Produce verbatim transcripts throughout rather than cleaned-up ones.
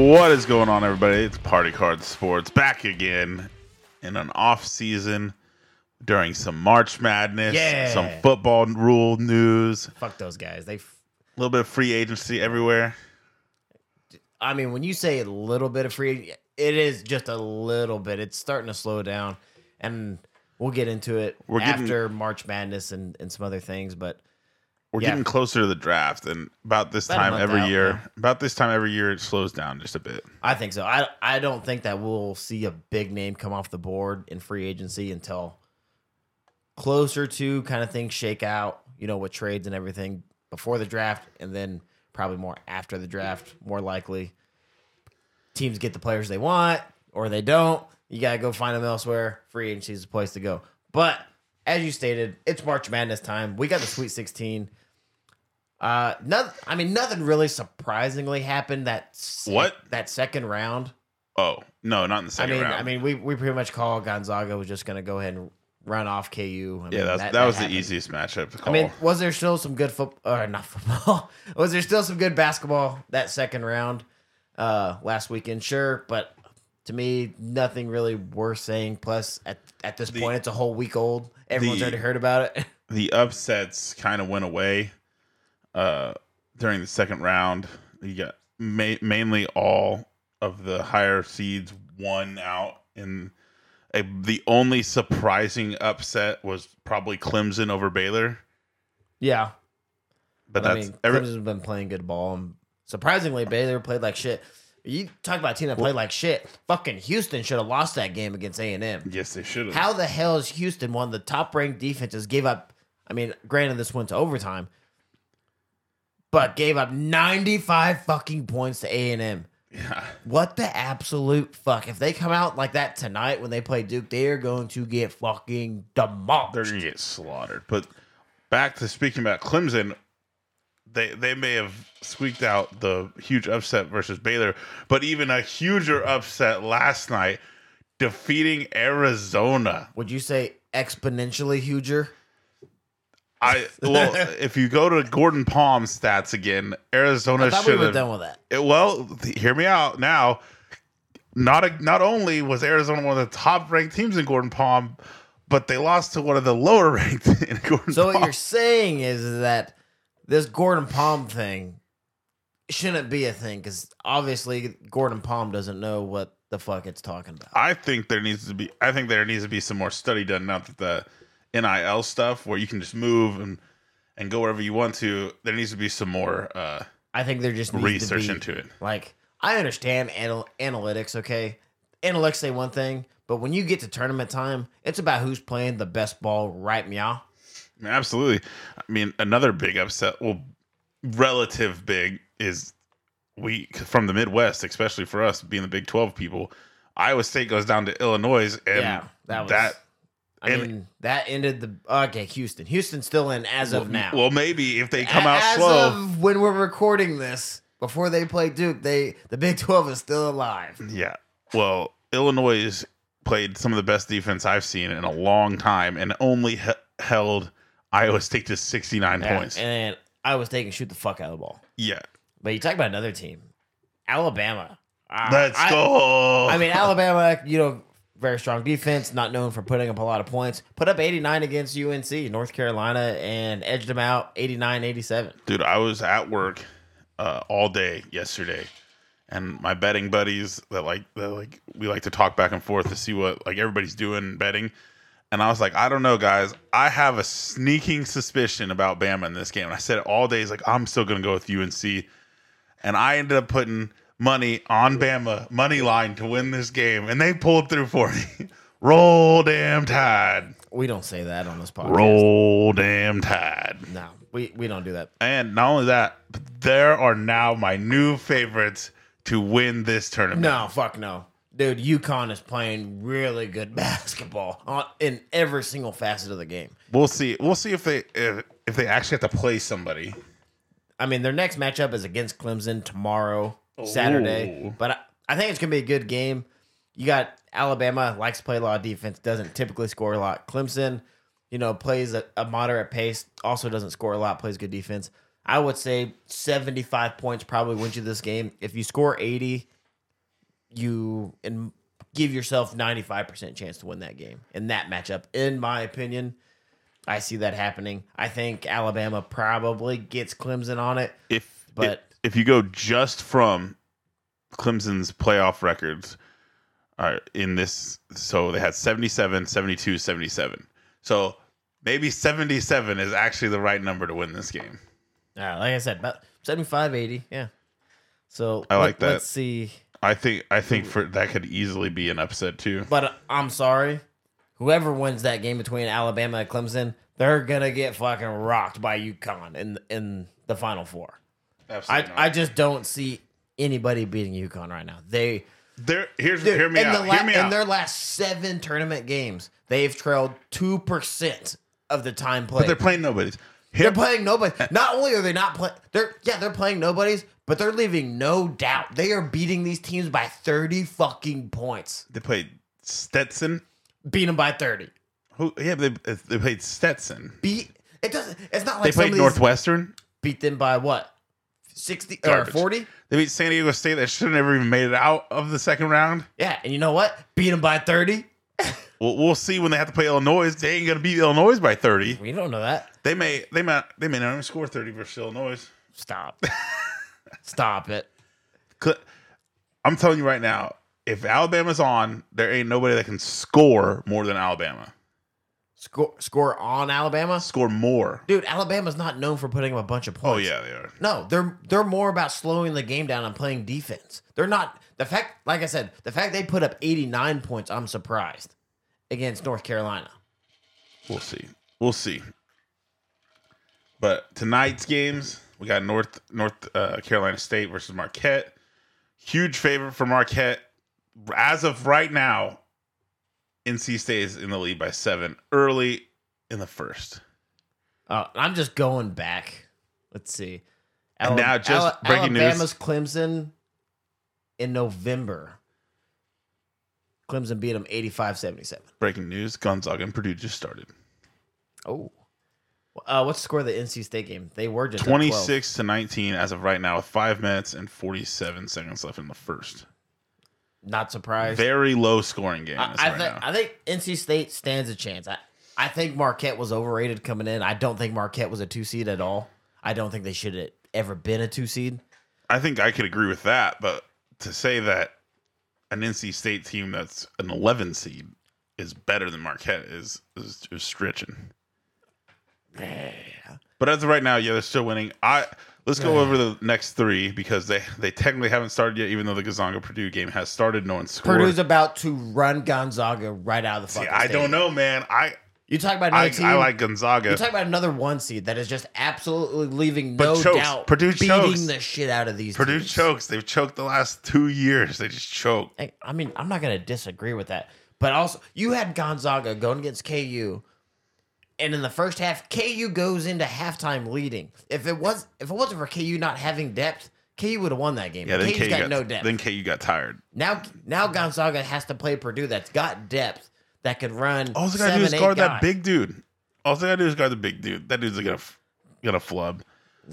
What is going on, everybody? It's Party Card Sports back again in an off season during some March Madness, Yeah. some football rule news, Fuck those guys. They, f- a little bit of free agency everywhere. I mean, when you say a little bit of free, it is just a little bit. It's starting to slow down, and we'll get into it We're getting- after March Madness and, and some other things. But We're Yeah. getting closer to the draft, and about this About a time month every out, year, yeah. about this time every year, it slows down just a bit. I think so. I I don't think that we'll see a big name come off the board in free agency until closer to kind of things shake out. You know, with trades and everything before the draft, and then probably more after the draft. More likely, teams get the players they want, or they don't. You gotta go find them elsewhere. Free agency is the place to go. But as you stated, it's March Madness time. We got the Sweet sixteen. Uh, nothing. I mean, nothing really surprisingly happened that sec- What? that second round. Oh no, not in the I second mean, round. I mean, we we pretty much called Gonzaga was just gonna go ahead and run off K U. I yeah, mean, that's, that, that was happened. the easiest matchup to I call. mean, was there still some good football or not football? Was there still some good basketball that second round uh, last weekend? Sure, but to me, nothing really worth saying. Plus, at at this The- point, it's a whole week old. Everyone's the- already heard about it. the upsets kind of went away uh, during the second round. You got ma- mainly all of the higher seeds won out. In a, the only surprising upset was probably Clemson over Baylor. Yeah, But I that's mean, every, Clemson's been playing good ball. And surprisingly, Baylor played like shit. You talk about a team that played like shit. Fucking Houston should have lost that game against A and M. yes, they should have. How the hell is Houston, one of the top ranked defenses, gave up? I mean, granted, this went to overtime, but gave up ninety-five fucking points to A and M. Yeah. What the absolute fuck? If they come out like that tonight when they play Duke, they are going to get fucking demolished. They're gonna get slaughtered. But back to speaking about Clemson, they they may have squeaked out the huge upset versus Baylor, but even a huger upset last night, defeating Arizona. Would you say exponentially huger? I well, if you go to Gordon Palm's stats again, Arizona I thought we should were have. done with that. It, well, th- hear me out now. Not a, not only was Arizona one of the top ranked teams in Gordon Palm, but they lost to one of the lower ranked in Gordon So Palm. what you're saying is that this Gordon Palm thing shouldn't be a thing because obviously Gordon Palm doesn't know what the fuck it's talking about. I think there needs to be. I think there needs to be some more study done. Not that the N I L stuff where you can just move and and go wherever you want to. There needs to be some more uh, I think there just needs research to be, into it. Like, I understand anal- analytics, okay? Analytics say one thing, but when you get to tournament time, it's about who's playing the best ball, right, meow? I mean, absolutely. I mean, another big upset. Well, relative big is we from the Midwest, especially for us being the Big twelve people. Iowa State goes down to Illinois, and Yeah, that was- that I And- mean, that ended the... Okay, Houston. Houston's still in as of now. Well, maybe if they come A- out as slow. of when we're recording this, before they play Duke, they the Big twelve is still alive. Yeah. Well, Illinois has played some of the best defense I've seen in a long time and only he- held Iowa State to sixty-nine Yeah, points. and Iowa State can shoot the fuck out of the ball. Yeah. But you talk about another team, Alabama. Uh, Let's I- go. I mean, Alabama, you know, very strong defense, not known for putting up a lot of points. Put up eighty-nine against U N C, North Carolina, and edged them out eighty-nine eighty-seven. Dude, I was at work uh, all day yesterday, and my betting buddies that like that like we like to talk back and forth to see what like everybody's doing betting. And I was like, I don't know, guys. I have a sneaking suspicion about Bama in this game. And I said it all day, like I'm still gonna go with U N C. And I ended up putting money on Bama money line to win this game, and they pulled through for me. Roll damn tide. We don't say that on this podcast. Roll damn tide. No, we, we don't do that. And not only that, but there are now my new favorites to win this tournament. No, fuck no. Dude, UConn is playing really good basketball on, in every single facet of the game. We'll see. We'll see if they if, if they actually have to play somebody. I mean, their next matchup is against Clemson tomorrow, Saturday. Ooh. But I, I think it's going to be a good game. You got Alabama, likes to play a lot of defense, doesn't typically score a lot. Clemson, you know, plays a, a moderate pace, also doesn't score a lot, plays good defense. I would say seventy-five points probably wins you this game. If you score eighty, you and give yourself ninety-five percent chance to win that game in that matchup. In my opinion, I see that happening. I think Alabama probably gets Clemson on it. If but if, if you go just from Clemson's playoff records uh, in this, so they had seventy-seven, seventy-two, seventy-seven. So maybe seventy-seven is actually the right number to win this game. Uh, like I said, about seventy-five, eighty. Yeah. So I like let, that. Let's see. I think I think for that could easily be an upset too. But uh, I'm sorry. Whoever wins that game between Alabama and Clemson, they're gonna get fucking rocked by UConn in in the Final Four. Absolutely I not. I just don't see anybody beating UConn right now. They They're, here's dude, hear me in out. the la- hear me in out. their last seven tournament games, they've trailed two percent of the time played. But they're playing nobodies. They're Here, playing nobody. Not only are they not playing, they're yeah, they're playing nobodies, but they're leaving no doubt. They are beating these teams by thirty fucking points. they played Stetson. Beat them by thirty. Who? Yeah, they they played Stetson. Beat it doesn't. It's not They like some played of these Northwestern. beat them by what sixty or Garbage. forty. They beat San Diego State that should have never even made it out of the second round. Yeah, and you know what? Beat them by thirty. We'll, we'll see when they have to play Illinois. They ain't gonna beat Illinois by thirty. We don't know that. They may they may they may not even score thirty versus Illinois. Stop. Stop it. Cl- I'm telling you right now, if Alabama's on, there ain't nobody that can score more than Alabama. Score score on Alabama. Score more. Dude, Alabama's not known for putting up a bunch of Oh points. yeah, they are. No, they're they're more about slowing the game down and playing defense. They're not the fact, like I said, the fact they put up eighty-nine points. I'm surprised against North Carolina. We'll see. We'll see. But tonight's games, we got North North uh, Carolina State versus Marquette. Huge favorite for Marquette. As of right now, N C State is in the lead by seven early in the first. Uh, I'm just going back. Let's see. And now just breaking news. Alabama's Clemson in November. Clemson beat them eighty-five seventy-seven. Breaking news: Gonzaga and Purdue just started. Oh. Uh, what's the score of the N C State game? They were just up twenty-six to nineteen as of right now, with five minutes and forty-seven seconds left in the first. twelve. Not surprised. Very low scoring game. I, this I right think now. I think N C State stands a chance. I, I think Marquette was overrated coming in. I don't think Marquette was a two seed at all. I don't think they should have ever been a two seed. I think I could agree with that, but to say that an N C State team that's an eleven seed is better than Marquette is is, is stretching. But as of right now, yeah, they're still winning. I let's go over the next three because they they technically haven't started yet, even though the Gonzaga Purdue game has started. No one scored. Purdue's about to run Gonzaga right out of the See, fucking I stadium. don't know, man. I You talk about another I, team. I like Gonzaga. You talk about another one seed that is just absolutely leaving But no chokes. doubt Purdue beating chokes. the shit out of these Purdue teams. chokes. They've choked the last two years. They just choke. I- I mean, I'm not going to disagree with that. But also, you had Gonzaga going against K U, and in the first half, K U goes into halftime leading. If it was, if it wasn't for K U not having depth, K U would have won that game. Yeah, then K U's K U got, got, no depth. Then K U got tired. now, now Gonzaga has to play Purdue that's got depth that could run. All they gotta seven, do is eight guard guys. that big dude. All they gotta do is guard the big dude. That dude's gonna gonna flub.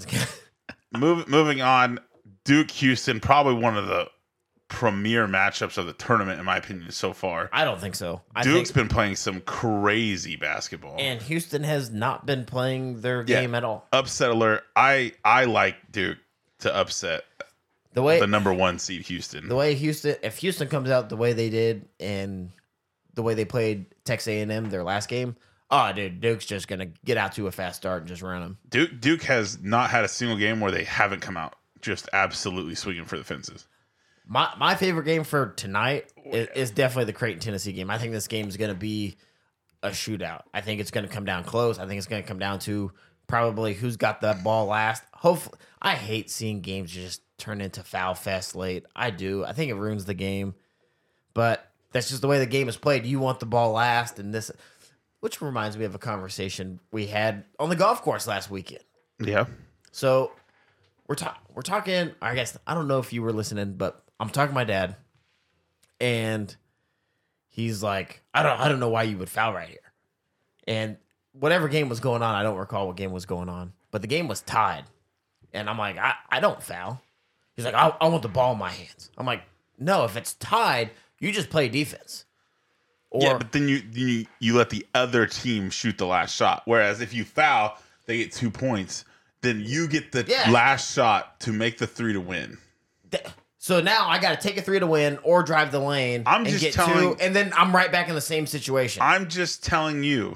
Move, moving on, Duke Houston, probably one of the premier matchups of the tournament in my opinion so far. I don't think so. I Duke's think, been playing some crazy basketball. and Houston has not been playing their Yeah. game at all. Upset alert! I I like Duke to upset The way the number one seed Houston. the way Houston, if Houston comes out the way they did and the way they played Texas A and M their last game, oh, dude, Duke's just gonna get out to a fast start and just run them. Duke Duke has not had a single game where they haven't come out just absolutely swinging for the fences. My my favorite game for tonight is, is definitely the Creighton Tennessee game. I think this game is gonna be a shootout. I think it's gonna come down close. I think it's gonna come down to probably who's got the ball last. Hopefully, I hate seeing games just turn into foul fest late. I do. I think it ruins the game, but that's just the way the game is played. You want the ball last, and this, which reminds me of a conversation we had on the golf course last weekend. Yeah. So we're talking. We're talking. I guess I don't know if you were listening, but I'm talking to my dad, and he's like, "I don't. I don't know why you would foul right here." And whatever game was going on, I don't recall what game was going on, but the game was tied, and I'm like, "I, I don't foul." He's like, I, "I want the ball in my hands." I'm like, No, if it's tied, you just play defense. Or yeah, but then you, you you let the other team shoot the last shot. Whereas if you foul, they get two points. Then you get the Yeah. last shot to make the three to win. th- so now I got to take a three to win or drive the lane I'm and just get telling- two, and then I'm right back in the same situation. I'm just telling you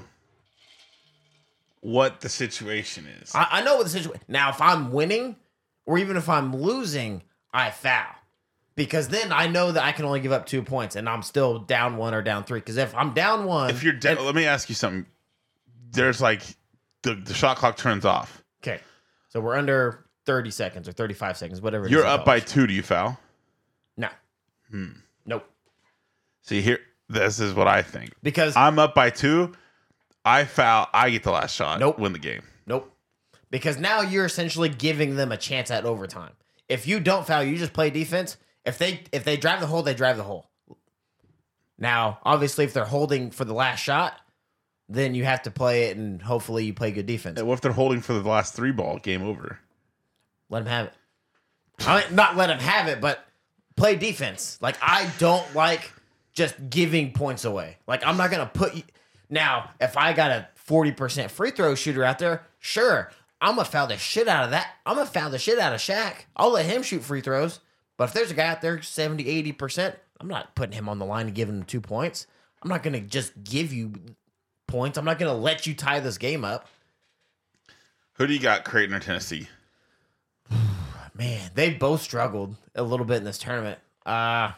what the situation is. I, I know what the situation. Now, if I'm winning, or even if I'm losing, I foul. Because then I know that I can only give up two points, and I'm still down one or down three. Because if I'm down one, if you're down, let me ask you something. There's like the, the shot clock turns off. okay, so we're under thirty seconds or thirty-five seconds, whatever. it You're is up it by goes. two. Do you foul? No, nope. See here, this is what I think. Because I'm up by two. I foul. I get the last shot. Nope. Win the game. nope. Because now you're essentially giving them a chance at overtime. If you don't foul, you just play defense. If they if they drive the hole, they drive the hole. Now, obviously, if they're holding for the last shot, then you have to play it, and hopefully you play good defense. What if they're holding for the last three ball? Game over. Let them have it. I mean, not let them have it, but play defense. Like, I don't like just giving points away. Like, I'm not gonna put you. Now, if I got a forty percent free throw shooter out there, sure, I'm gonna foul the shit out of that. I'm gonna foul the shit out of Shaq. I'll let him shoot free throws. But if there's a guy out there seventy, eighty percent, I'm not putting him on the line and giving him two points. I'm not going to just give you points. I'm not going to let you tie this game up. Who do you got, Creighton or Tennessee? Man, they both struggled a little bit in this tournament. Uh,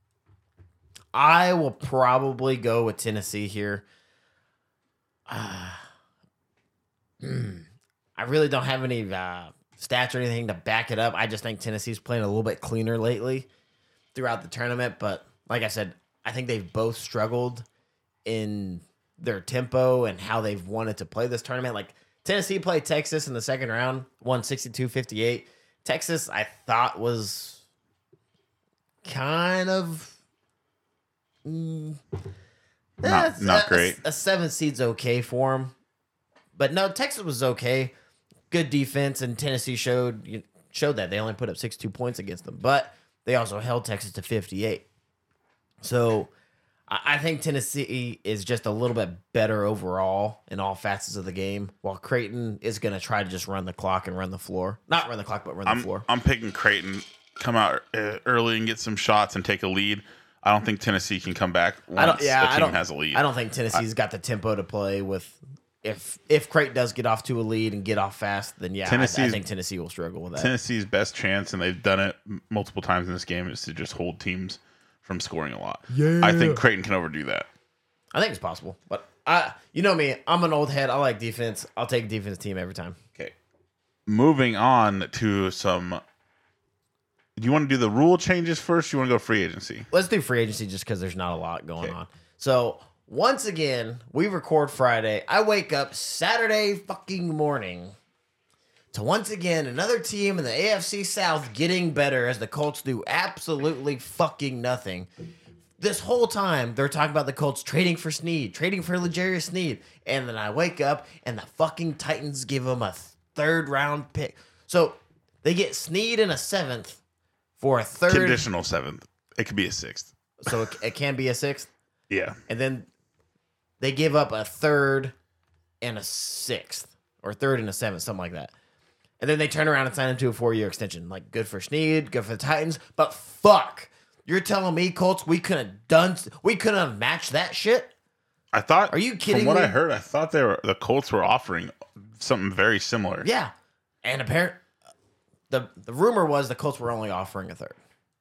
I will probably go with Tennessee here. Uh, mm, I really don't have any uh, stats or anything to back it up. I just think Tennessee's playing a little bit cleaner lately throughout the tournament. But like I said, I think they've both struggled in their tempo and how they've wanted to play this tournament. Like Tennessee played Texas in the second round, won sixty-two fifty-eight. Texas, I thought, was kind of mm, Not- eh, not a- great. A, a seven seed's okay for them, but no, Texas was okay. Good defense, and Tennessee showed showed that they only put up sixty-two points against them, but they also held Texas to fifty-eight. So I I think Tennessee is just a little bit better overall in all facets of the game, while Creighton is going to try to just run the clock and run the floor. Not run the clock, but run the I'm, floor. I'm picking Creighton. Come out uh, early and get some shots and take a lead. I don't think Tennessee can come back once I don't. Yeah, a team I don't. has a lead. I don't think Tennessee's got the tempo to play with. If if Creighton does get off to a lead and get off fast, then yeah, I, I Tennessee's- think Tennessee will struggle with that. Tennessee's best chance, and they've done it m- multiple times in this game, is to just hold teams from scoring a lot. Yeah. I think Creighton can overdo that. I think it's possible, but I, you know me, I'm an old head. I like defense. I'll take a defense team every time. Okay. Moving on to some. Do you want to do the rule changes first? Or you want to go free agency? Let's do free agency just because there's not a lot going Okay. on. So once again, we record Friday. I wake up Saturday fucking morning to once again another team in the A F C South getting better as the Colts do absolutely fucking nothing. This whole time, they're talking about the Colts trading for Snead, trading for L'Jarius Snead. And then I wake up and the fucking Titans give them a third round pick. So they get Snead in a seventh for a third. Conditional seventh. It could be a sixth. So it, it can be a sixth. Yeah. And then they give up a third and a sixth, or third and a seventh, something like that. And then they turn around and sign him to a four-year extension. Like, good for Snead, good for the Titans. But fuck, you're telling me, Colts, we couldn't have done, we couldn't have matched that shit? I thought. Are you kidding From what me? I heard, I thought they were the Colts were offering something very similar. Yeah. And apparent, the the rumor was the Colts were only offering a third.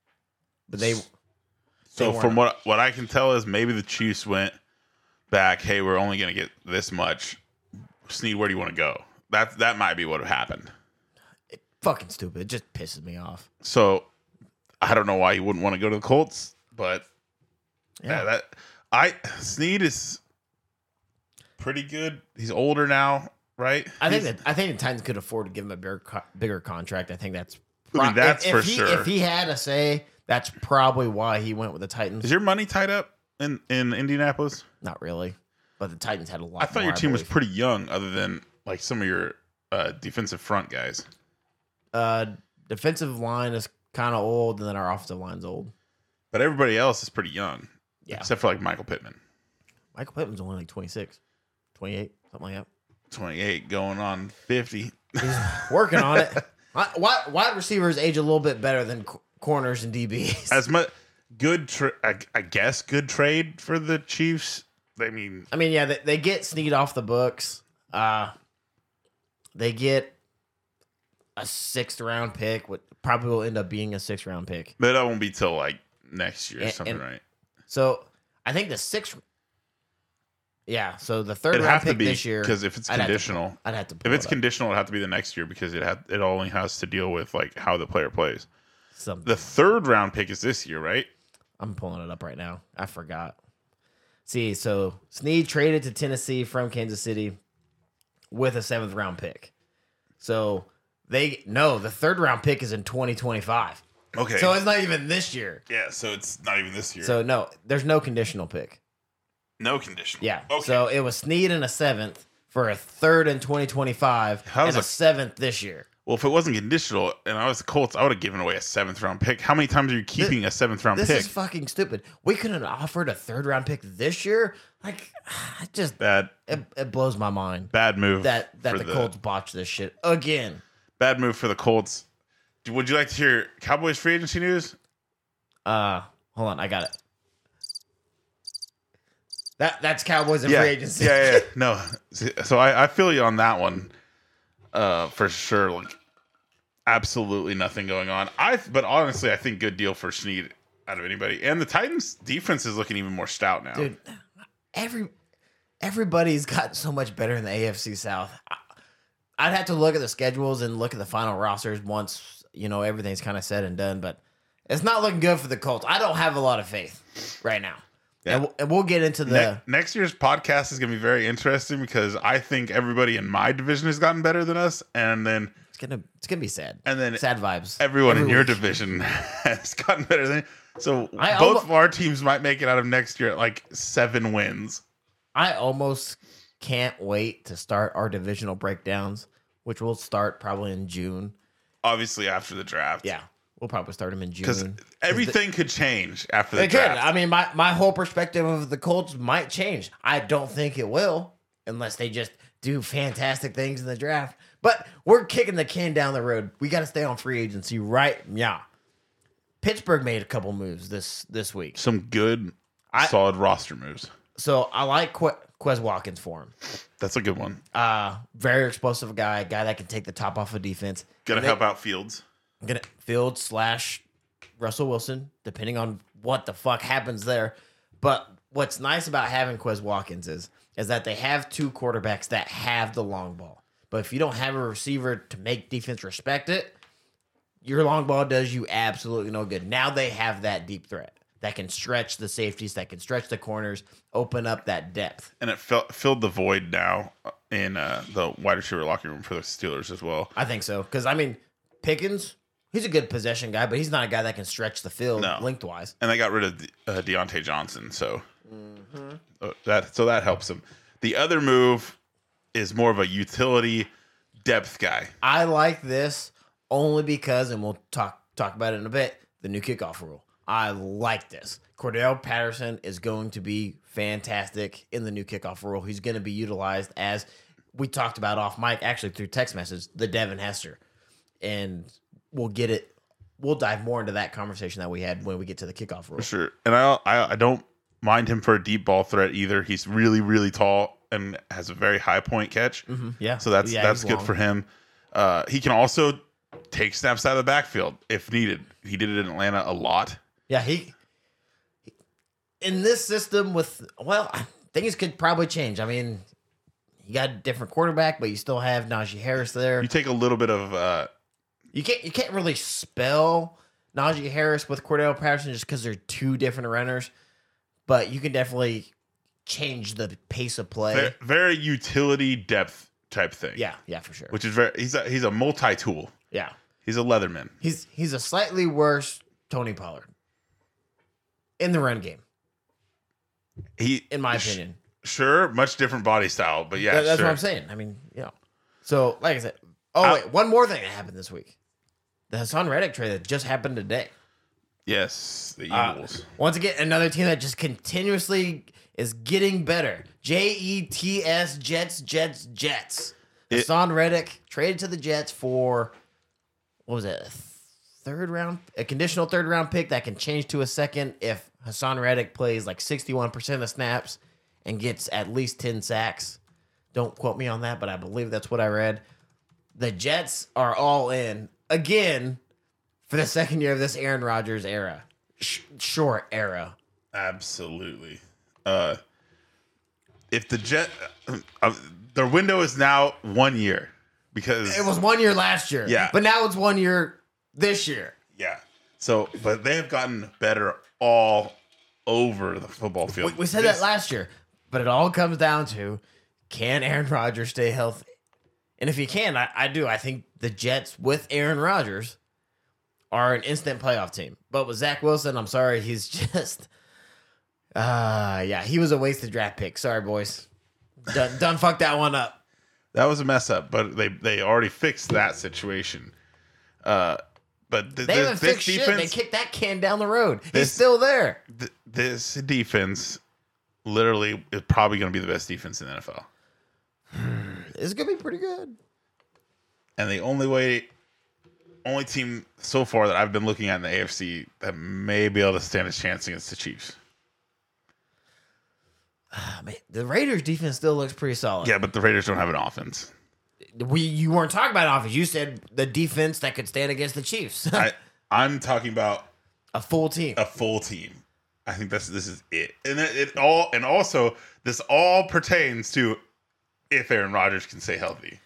But they, So they from weren't. what what I can tell is maybe the Chiefs went back. Hey, we're only going to get this much. Snead, where do you want to go? That that might be what happened. fucking stupid. It just pisses me off. So I don't know why you wouldn't want to go to the Colts, but yeah, Yeah. that I Snead is pretty good. He's older now, right? I think He's- that I think the Titans could afford to give him a bigger co- bigger contract. I think that's I mean, that's if, for if he, sure. If he had a say, that's probably why he went with the Titans. is your money tied up in in Indianapolis? Not really, but the Titans had a lot. I thought more, your team was believe. pretty young, other than like some of your uh, defensive front guys. Uh, defensive line is kind of old, and then our offensive line's old. But everybody else is pretty young. Yeah. Except for like Michael Pittman. Michael Pittman's only like twenty-six, twenty-eight, something like that. twenty-eight going on fifty. He's working on it. Wide, wide receivers age a little bit better than c- corners and D Bs. As much good, tra- I, I guess, good trade for the Chiefs. I mean, I mean, yeah, they, they get Snead off the books. Uh, they get a sixth round pick, what probably will end up being a sixth round pick. but that won't be till like next year or And- something, and- right? So I think the sixth. Yeah, so the third It'd round have to pick be this year. because if it's I'd have to conditional, pull- I'd have to. if Pull it's it up. conditional, it'd have to be the next year because it had it only has to deal with like how the player plays. Some, The third round pick is this year, right? I'm pulling it up right now. I forgot. See, so Snead traded to Tennessee from Kansas City with a seventh round pick. So they no, the third round pick is in twenty twenty-five. Okay. So it's not even this year. yeah, so it's not even this year. So no, there's no conditional pick. no conditional. Yeah. Okay. So it was Snead and a seventh for a third in twenty twenty-five How and does a a- seventh this year. well, if it wasn't conditional and I was the Colts, I would have given away a seventh round pick. How many times are you keeping a seventh round This pick? is fucking stupid. We couldn't have offered a third round pick this year. Like, it just bad, it, it blows my mind bad move. that that for the Colts botched this shit again. Bad move for the Colts. Do- Would you like to hear Cowboys free agency news? Uh, hold on, I got it. That that's Cowboys and yeah. free agency. Yeah, yeah, yeah. No. So I, I feel you on that one. Uh, for sure. Like, absolutely nothing going on. I but honestly, I think good deal for Snead out of anybody. And the Titans defense is looking even more stout now. Dude, every everybody's gotten so much better in the A F C South. I, I'd have to look at the schedules and look at the final rosters once, you know, everything's kind of said and done, but it's not looking good for the Colts. I don't have a lot of faith right now. Yeah. And, we'll, and we'll get into the Ne- next year's podcast is going to be very interesting because I think everybody in my division has gotten better than us, and then it's gonna it's gonna be sad. and then Sad vibes. everyone Every in your week. division has gotten better than. So I both almo- of our teams might make it out of next year at like seven wins. I almost can't wait to start our divisional breakdowns, which will start probably in June. Obviously, after the draft, Yeah, we'll probably start them in because June. everything could change after the It could. draft. I mean, my, my whole perspective of the Colts might change. I don't think it will, unless they just do fantastic things in the draft. But we're kicking the can down the road. We got to stay on free agency, right? Yeah. Pittsburgh made a couple moves this this week. Some good, I- solid roster moves. So I like Qu- Quez Watkins for him. That's a good one. Uh, very explosive guy, guy that can take the top off of defense. Gonna And they- help out Fields. Gonna field slash Russell Wilson, depending on what the fuck happens there. But what's nice about having Quez Watkins is is that they have two quarterbacks that have the long ball. But if you don't have a receiver to make defense respect it, your long ball does you absolutely no good. Now they have that deep threat that can stretch the safeties, that can stretch the corners, open up that depth. And it fill, filled the void now in uh, the wide receiver locker room for the Steelers as well. I think so. Because, I mean, Pickens, he's a good possession guy, but he's not a guy that can stretch the field No. lengthwise. And they got rid of uh, Deontay Johnson, so Mm-hmm. uh, that so that helps them. The other move is more of a utility depth guy. I like this only because, and we'll talk talk about it in a bit, the new kickoff rule. I like this. Cordell Patterson is going to be fantastic in the new kickoff rule. He's going to be utilized as we talked about off mic, actually through text message, the Devin Hester. And we'll get it. We'll dive more into that conversation that we had when we get to the kickoff rule. For sure. And I, I I don't mind him for a deep ball threat either. He's really, really tall and has a very high point catch. Mhm. Yeah. So that's Yeah, that's he's good long. for him. Uh, he can also take snaps out of the backfield if needed. He did it in Atlanta a lot. Yeah, he, he in this system with well, things could probably change. I mean, you got a different quarterback, but you still have Najee Harris there. You take a little bit of uh, You can't you can't really spell Najee Harris with Cordell Patterson just because they're two different runners, but you can definitely change the pace of play. very, very utility depth type thing. Yeah, yeah, for sure. Which is very he's a he's a multi tool. Yeah, He's a Leatherman. he's he's a slightly worse Tony Pollard in the run game, He in my sh- opinion. Sure, much different body style, but yeah, That- that's sure. what I'm saying. I mean, you know. So, like I said, oh I- wait, one more thing that happened this week: the Hassan Reddick trade that just happened today. Yes, the Uh, Eagles. once again, another team that just continuously is getting better. J E T S, Jets, Jets, Jets. It- Hassan Reddick traded to the Jets for, what was it, a third round? A conditional third round pick that can change to a second if Hassan Reddick plays like sixty-one percent of snaps and gets at least ten sacks. Don't quote me on that, but I believe that's what I read. The Jets are all in again for the second year of this Aaron Rodgers era. Sh- short era. Absolutely. Uh, if the Jet, uh, their window is now one year because It was one year last year. Yeah. But now it's one year this year. yeah. So, but they have gotten better all over the football We, field. we said This- that last year, but it all comes down to, can Aaron Rodgers stay healthy? And if he can, I, I do. I think the Jets with Aaron Rodgers are an instant playoff team. But with Zach Wilson, I'm sorry, he's just, uh, yeah, he was a wasted draft pick. Sorry, boys. Done, done fucked that one up. That was a mess up, but they they already fixed that situation. Uh, but th- They th- haven't this fixed shit. defense, They kicked that can down the road. He's This- still there. th- this defense, literally, is probably going to be the best defense in the N F L. It's gonna be pretty good. And the only way, only team so far that I've been looking at in the A F C that may be able to stand a chance against the Chiefs. Ah, man, the Raiders defense still looks pretty solid. Yeah, but the Raiders don't have an offense. We you weren't talking about offense. You said the defense that could stand against the Chiefs. I, I'm talking about A full team. a full team. I think that's this is it, and it, it all, and also this all pertains to if Aaron Rodgers can stay healthy.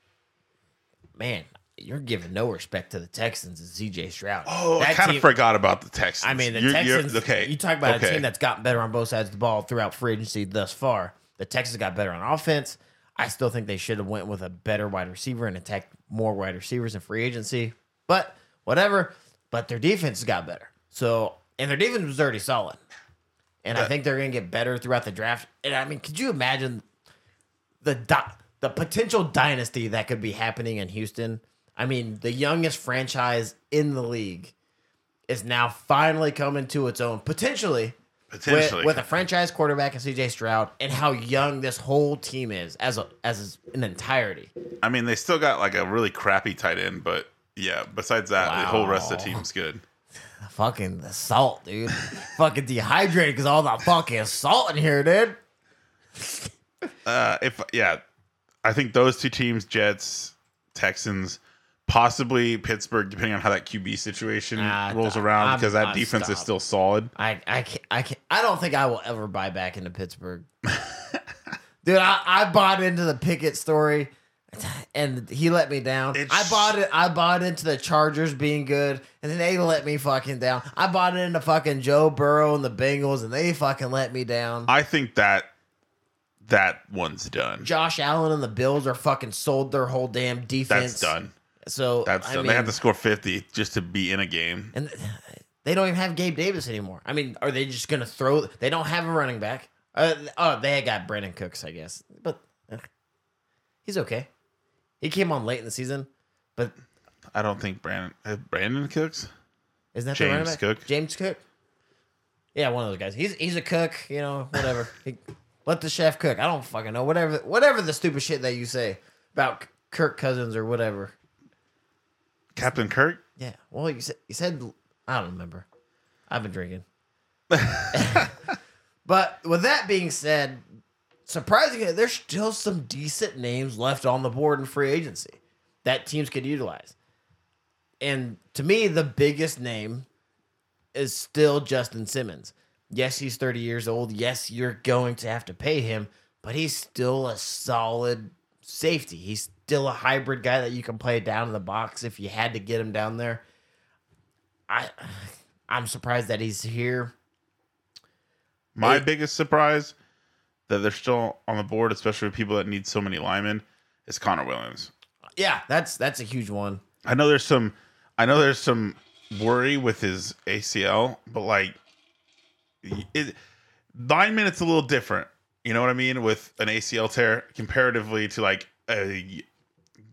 Man, you're giving no respect to the Texans and C J Stroud. Oh, I That kind team- of forgot about the Texans. I mean, the You're- you're- Texans. okay, You talk about okay. a team that's gotten better on both sides of the ball throughout free agency thus far. The Texans got better on offense. I still think they should have went with a better wide receiver and attacked more wide receivers in free agency. But whatever. But their defense got better. So and their defense was already solid. And I Yeah. think they're going to get better throughout the draft. And I mean, could you imagine the di- the potential dynasty that could be happening in Houston? I mean, the youngest franchise in the league is now finally coming to its own, potentially, Potentially. with, with a franchise quarterback and C J Stroud, and how young this whole team is as a, as an entirety. I mean, they still got like a really crappy tight end, but yeah. Besides that, the whole rest of the team's good. Fucking the salt, dude. Fucking dehydrated because all the fucking salt in here, dude. Uh, if yeah, I think those two teams, Jets, Texans, possibly Pittsburgh, depending on how that Q B situation Nah, rolls I'm- around, I'm- because that I'm defense is stop. still solid. I I can't, I can't, I don't think I will ever buy back into Pittsburgh. Dude, I, I bought into the Pickett story and he let me down. It's- I bought it I bought into the Chargers being good and then they let me fucking down. I bought into fucking Joe Burrow and the Bengals and they fucking let me down. I think that that one's done. Josh Allen and the Bills are fucking sold their whole damn defense. That's done. So That's I done. mean, They have to score fifty just to be in a game. and they don't even have Gabe Davis anymore. I mean, are they just gonna throw? They don't have a running back. Uh, oh, they got Brandon Cooks, I guess, but uh, he's okay. He came on late in the season, but I don't think Brandon uh, Brandon Cooks. isn't that the running James back? Cook? James Cook. Yeah, one of those guys. He's he's a cook, you know, whatever. he, let the chef cook. I don't fucking know. Whatever whatever the stupid shit that you say about Kirk Cousins or whatever. Captain Kirk. Yeah. Well, you said you said I don't remember. I've been drinking. But with that being said, surprisingly, there's still some decent names left on the board in free agency that teams could utilize. And to me, the biggest name is still Justin Simmons. Yes, he's thirty years old. Yes, you're going to have to pay him, but he's still a solid safety. He's still a hybrid guy that you can play down in the box if you had to get him down there. I, I'm surprised that he's here. My It- biggest surprise that they're still on the board, especially with people that need so many linemen, is Connor Williams. Yeah, that's that's a huge one. I know there's some, I know there's some worry with his A C L, but like, it, lineman it's a little different. You know what I mean? With an A C L tear comparatively to like a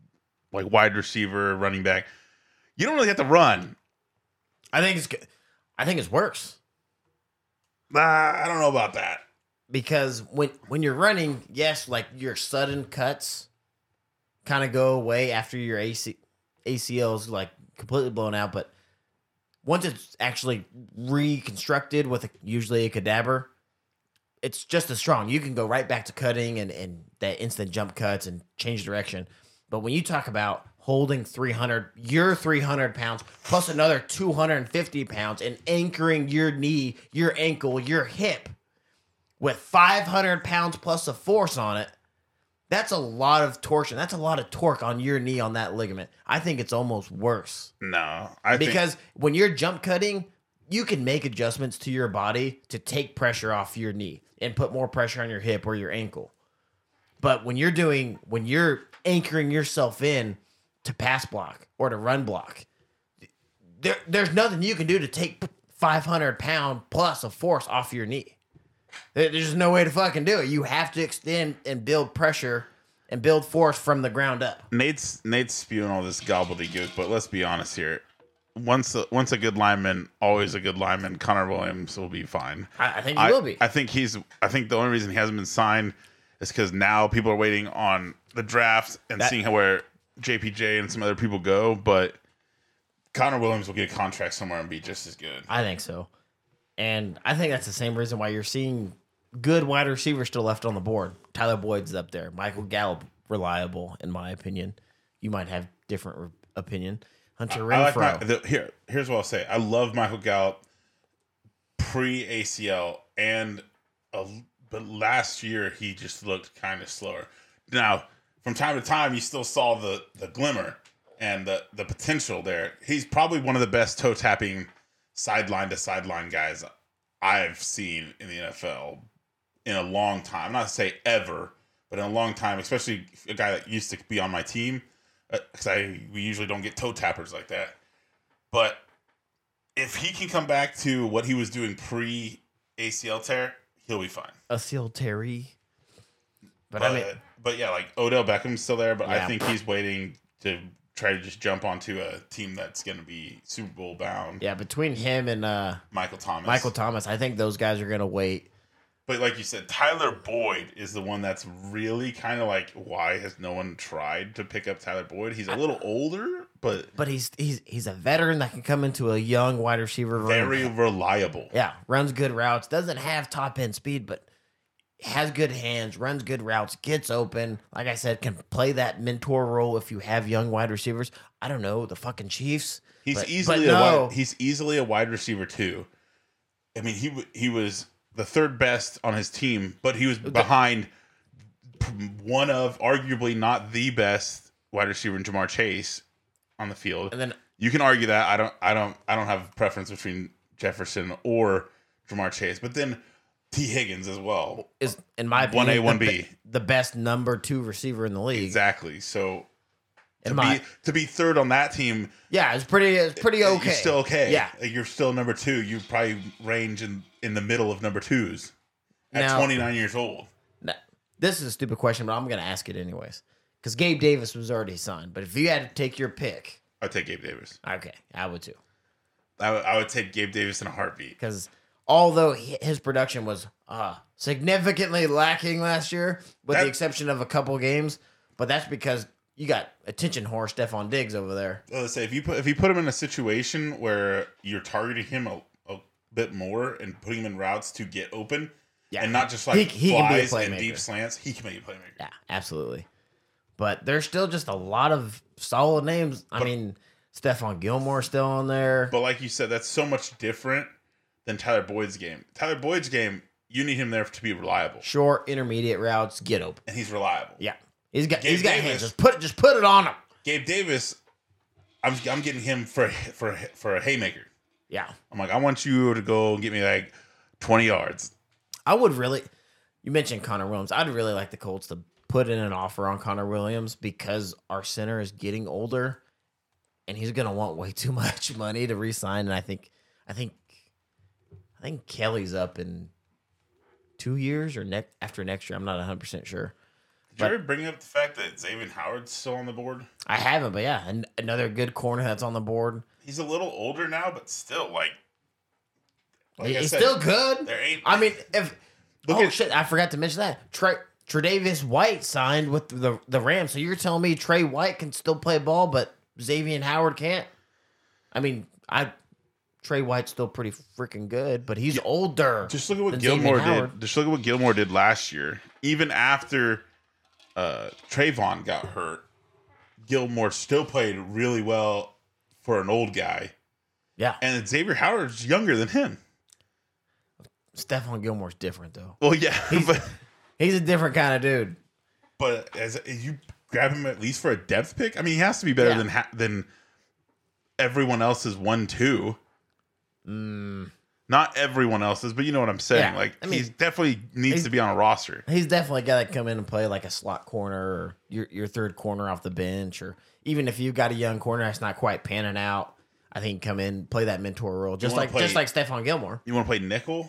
like wide receiver, running back, you don't really have to run. I think it's good. I think it's worse. Nah, I don't know about that. Because when when you're running, yes, like your sudden cuts kind of go away after your A C, A C L is like completely blown out. But once it's actually reconstructed with a, usually a cadaver, it's just as strong. You can go right back to cutting and, and that instant jump cuts and change direction. But when you talk about holding three hundred, your three hundred pounds plus another two hundred fifty pounds and anchoring your knee, your ankle, your hip with five hundred pounds plus of force on it, that's a lot of torsion. That's a lot of torque on your knee on that ligament. I think it's almost worse. No, I because think... when you're jump cutting, you can make adjustments to your body to take pressure off your knee and put more pressure on your hip or your ankle. But when you're doing, when you're anchoring yourself in to pass block or to run block, there, there's nothing you can do to take five hundred pound plus of force off your knee. There's no way to fucking do it. You have to extend and build pressure and build force from the ground up. Nate's Nate's spewing all this gobbledygook, but let's be honest here. Once a, once a good lineman, always a good lineman. Connor Williams will be fine. I, I think he I, will be. I think he's. I think the only reason he hasn't been signed is because now people are waiting on the draft and That, seeing how where J P J and some other people go. But Connor Williams will get a contract somewhere and be just as good. I think so. And I think that's the same reason why you're seeing good wide receivers still left on the board. Tyler Boyd's up there. Michael Gallup, reliable, in my opinion. You might have different re- opinion. Hunter I, I like Renfrow. my, the, here, here's what I'll say. I love Michael Gallup pre-A C L, and a, but last year he just looked kind of slower. Now, from time to time, you still saw the, the glimmer and the, the potential there. He's probably one of the best toe-tapping sideline to sideline guys I've seen in the N F L in a long time. I'm not to say ever, but in a long time, especially a guy that used to be on my team, because I we usually don't get toe tappers like that. But if he can come back to what he was doing pre A C L tear, he'll be fine. A seal Terry. But, But, I mean, but yeah, like Odell Beckham's still there, but Yeah. I think he's waiting to try to just jump onto a team that's going to be Super Bowl bound. yeah, between him and uh, Michael Thomas. Michael Thomas, I think those guys are going to wait. But like you said, Tyler Boyd is the one that's really kind of like, why has no one tried to pick up Tyler Boyd? He's a little older, but But he's he's he's a veteran that can come into a young wide receiver room. very reliable. Yeah, runs good routes, doesn't have top end speed, but has good hands, runs good routes, gets open. Like I said, can play that mentor role if you have young wide receivers. I don't know, the fucking Chiefs. He's but, easily but a no. wide, he's easily a wide receiver too. I mean, he w- he was the third best on his team, but he was behind one of arguably not the best wide receiver in Jamar Chase on the field. And then You can argue that. I don't I don't I don't have a preference between Jefferson or Jamar Chase, but then T. Higgins as well. is, in my one opinion, A, one the, B. be- the best number two receiver in the league. Exactly. So to In my- be to be third on that team, Yeah, it's pretty it's pretty okay. you're still okay. Yeah. Like, you're still number two. You probably range in, in the middle of number twos at Now- twenty-nine years old. Now, this is a stupid question, but I'm going to ask it anyways. Because Gabe Davis was already signed. But if you had to take your pick, I'd take Gabe Davis. okay, I would too. I would, I would take Gabe Davis in a heartbeat. Because although he- his production was uh, significantly lacking last year, with That- the exception of a couple games, but that's because you got attention whore Stephon Diggs over there. Let's say if you put if you put him in a situation where you're targeting him a, a bit more and putting him in routes to get open, Yeah, and not just like he, he can be a flies and playmaker. deep slants, he can be a playmaker. Yeah, absolutely. But there's still just a lot of solid names. I But- mean, Stephon Gilmore still on there. But like you said, that's so much different than Tyler Boyd's game. Tyler Boyd's game, you need him there to be reliable, Short, intermediate routes, get open. and he's reliable. Yeah, he's got Gabe he's got Davis- hands. Just put just put it on him. Gabe Davis, I'm I'm getting him for for for a haymaker. Yeah, I'm like, I want you to go and get me like twenty yards. I would really. You mentioned Connor Williams. I'd really like the Colts to put in an offer on Connor Williams because our center is getting older, and he's gonna want way too much money to re-sign. And I think, I think, I think Kelly's up in two years or next after next year. I'm not one hundred percent sure. Did But- you ever bring up the fact that Xavier Howard's still on the board? I haven't, but yeah, and another good corner that's on the board. He's a little older now, but still, like, Like He- I he's said, still good. there ain't- I mean, if Look oh at- shit, I forgot to mention that Trey Tre'Davious White signed with the the Rams. So you're telling me Trey White can still play ball, but Xavier Howard can't? I mean, I Trey White's still pretty freaking good, but he's older. Just look at what than Gilmore Xavier Howard. did. Just look at what Gilmore did last year. Even after uh, Trayvon got hurt, Gilmore still played really well for an old guy. Yeah, And Xavier Howard's younger than him. Stephon Gilmore's different though. Well, yeah, but He's a different kind of dude. but as you grab him at least for a depth pick, I mean, he has to be better Yeah. than ha- than everyone else's one two. Mm, Not everyone else's, but you know what I'm saying. Yeah, Like I mean, he definitely needs he's- to be on a roster. he's definitely got to come in and play like a slot corner or your your third corner off the bench, or even if you've got a young corner that's not quite panning out, I think come in play that mentor role, just wanna like play- just like Stephon Gilmore. You want to play nickel?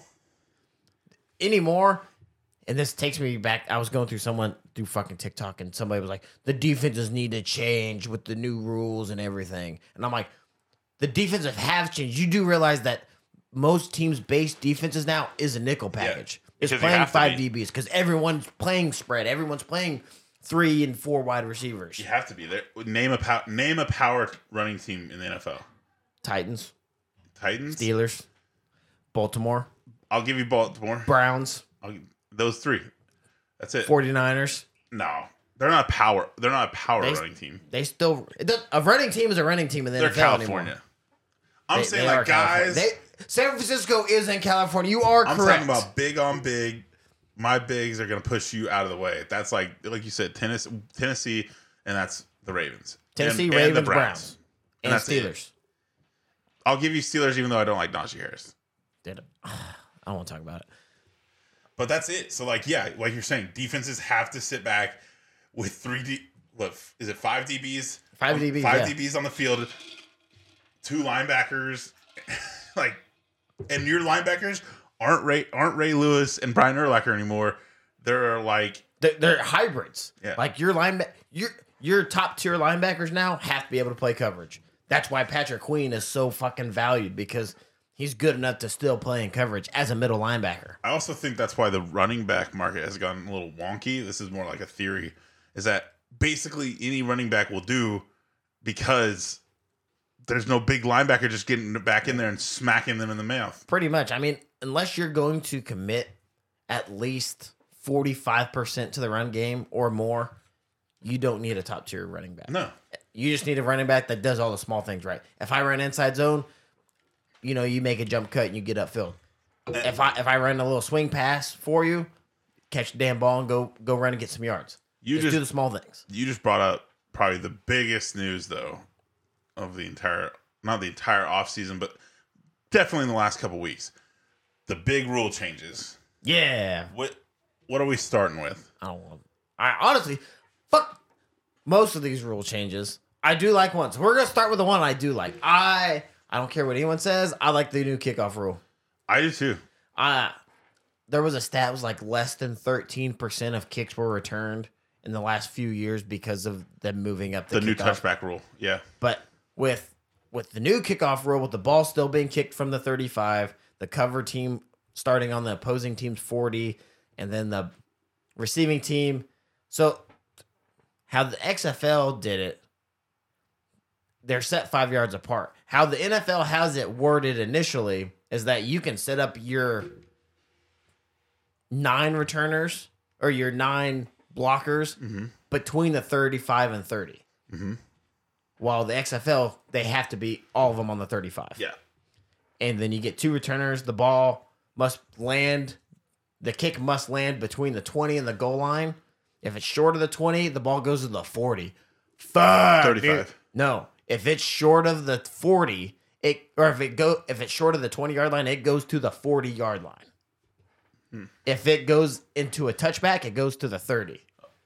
Anymore. And this takes me back. I was going through someone through fucking TikTok, and somebody was like, "The defenses need to change with the new rules and everything." And I'm like, "The defensive have changed. You do realize that most teams' base defenses now is a nickel package. It's because you playing have to five be. D Bs because everyone's playing spread. Everyone's playing three and four wide receivers. You have to be there. Name a pow- name a power running team in the N F L. Titans, Titans. Steelers, Baltimore, I'll give you Baltimore. Browns, I'll, those three. That's it. 49ers. No, they're not a power. They're not a power They- running team. They still it does, a running team is a running team in the They're N F L California. anymore. I'm They- saying they are like guys. California. They, San Francisco is in California. You are I'm correct. talking about big on big. My bigs are going to push you out of the way. That's like like you said, Tennessee, Tennessee, and that's the Ravens. Tennessee, and, Ravens, and the Browns, and, And that's it. Steelers. I'll give you Steelers, even though I don't like Najee Harris. Did it. I don't want to talk about it. But that's it. So like, yeah, like you're saying, defenses have to sit back with three D. What is it? Five D Bs. Five D Bs, Five yeah. D Bs on the field. Two linebackers. like, and your linebackers aren't Ray aren't Ray Lewis and Brian Urlacher anymore. They're like They're, they're hybrids. Yeah. Like your line, your your top tier linebackers now have to be able to play coverage. That's why Patrick Queen is so fucking valued, because he's good enough to still play in coverage as a middle linebacker. I also think that's why the running back market has gotten a little wonky. This is more like a theory, is that basically any running back will do, because there's no big linebacker just getting back in there and smacking them in the mouth. Pretty much. I mean, unless you're going to commit at least forty-five percent to the run game or more, you don't need a top tier running back. No. You just need a running back that does all the small things right. If I run inside zone, you know, you make a jump cut and you get upfield. If I if I run a little swing pass for you, catch the damn ball and go go run and get some yards. You just, just do the small things. You just brought up probably the biggest news, though, of the entire, not the entire offseason, but definitely in the last couple weeks. The big rule changes. Yeah. What What are we starting with? I don't want. I honestly, fuck most of these rule changes. I do like one. So we're gonna start with the one I do like. I I don't care what anyone says. I like the new kickoff rule. I do too. Uh there was a stat, it was like less than thirteen percent of kicks were returned in the last few years because of them moving up the, The new kickoff. touchback rule. Yeah. But with with the new kickoff rule, with the ball still being kicked from the thirty-five, the cover team starting on the opposing team's forty, and then the receiving team. So how the X F L did it, they're set five yards apart. How the N F L has it worded initially is that you can set up your nine returners or your nine blockers Mm-hmm. between the thirty-five and thirty. Mm-hmm. While the X F L, they have to be all of them on the thirty-five. Yeah. And then you get two returners. The ball must land, the kick must land between the twenty and the goal line. If it's short of the twenty, the ball goes to the forty. Fuck. thirty-five. dude. No. If it's short of the forty, it or if it go if it's short of the twenty yard line, it goes to the forty yard line. Hmm. If it goes into a touchback, it goes to the thirty.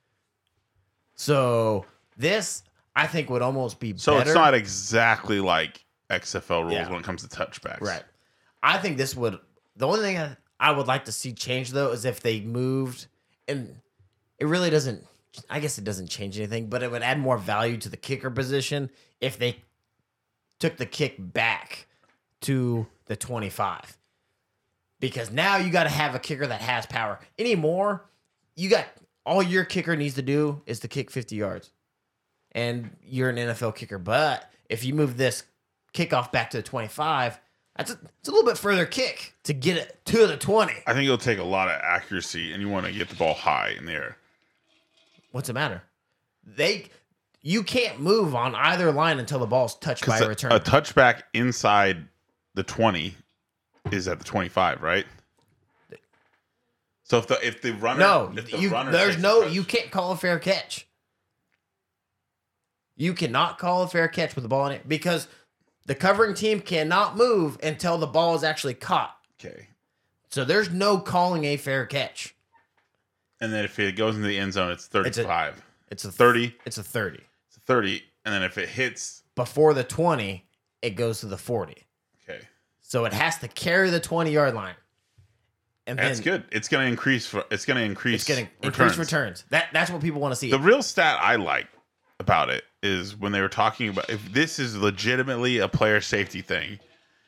So this, I think, would almost be So better. it's not exactly like X F L rules Yeah. when it comes to touchbacks. Right. I think this would. The only thing I, I would like to see change, though, is if they moved, and it really doesn't. I guess it doesn't change anything, but it would add more value to the kicker position if they took the kick back to the twenty-five. because now you got to have a kicker that has power. Anymore, you got all your kicker needs to do is to kick fifty yards, and you're an N F L kicker. But if you move this kickoff back to the twenty-five, that's a, it's a little bit further kick to get it to the twenty. I think it'll take a lot of accuracy, and you want to get the ball high in the air. What's the matter? They, you can't move on either line until the ball's touched by a, a return. A touchback inside the twenty is at the twenty-five, right? So if the if the runner no, if the you, runner there's takes no a touch- you can't call a fair catch. You cannot call a fair catch with the ball in it because the covering team cannot move until the ball is actually caught. Okay. So there's no calling a fair catch. And then if it goes into the end zone, it's thirty-five. It's a thirty. It's a thirty. It's a thirty, and then if it hits, Before the twenty, it goes to the forty. okay, So it has to carry the twenty yard line. And that's then good. It's going to increase. For, it's going to increase. It's going to returns. increase returns. That that's what people want to see. The real stat I like about it is when they were talking about if this is legitimately a player safety thing.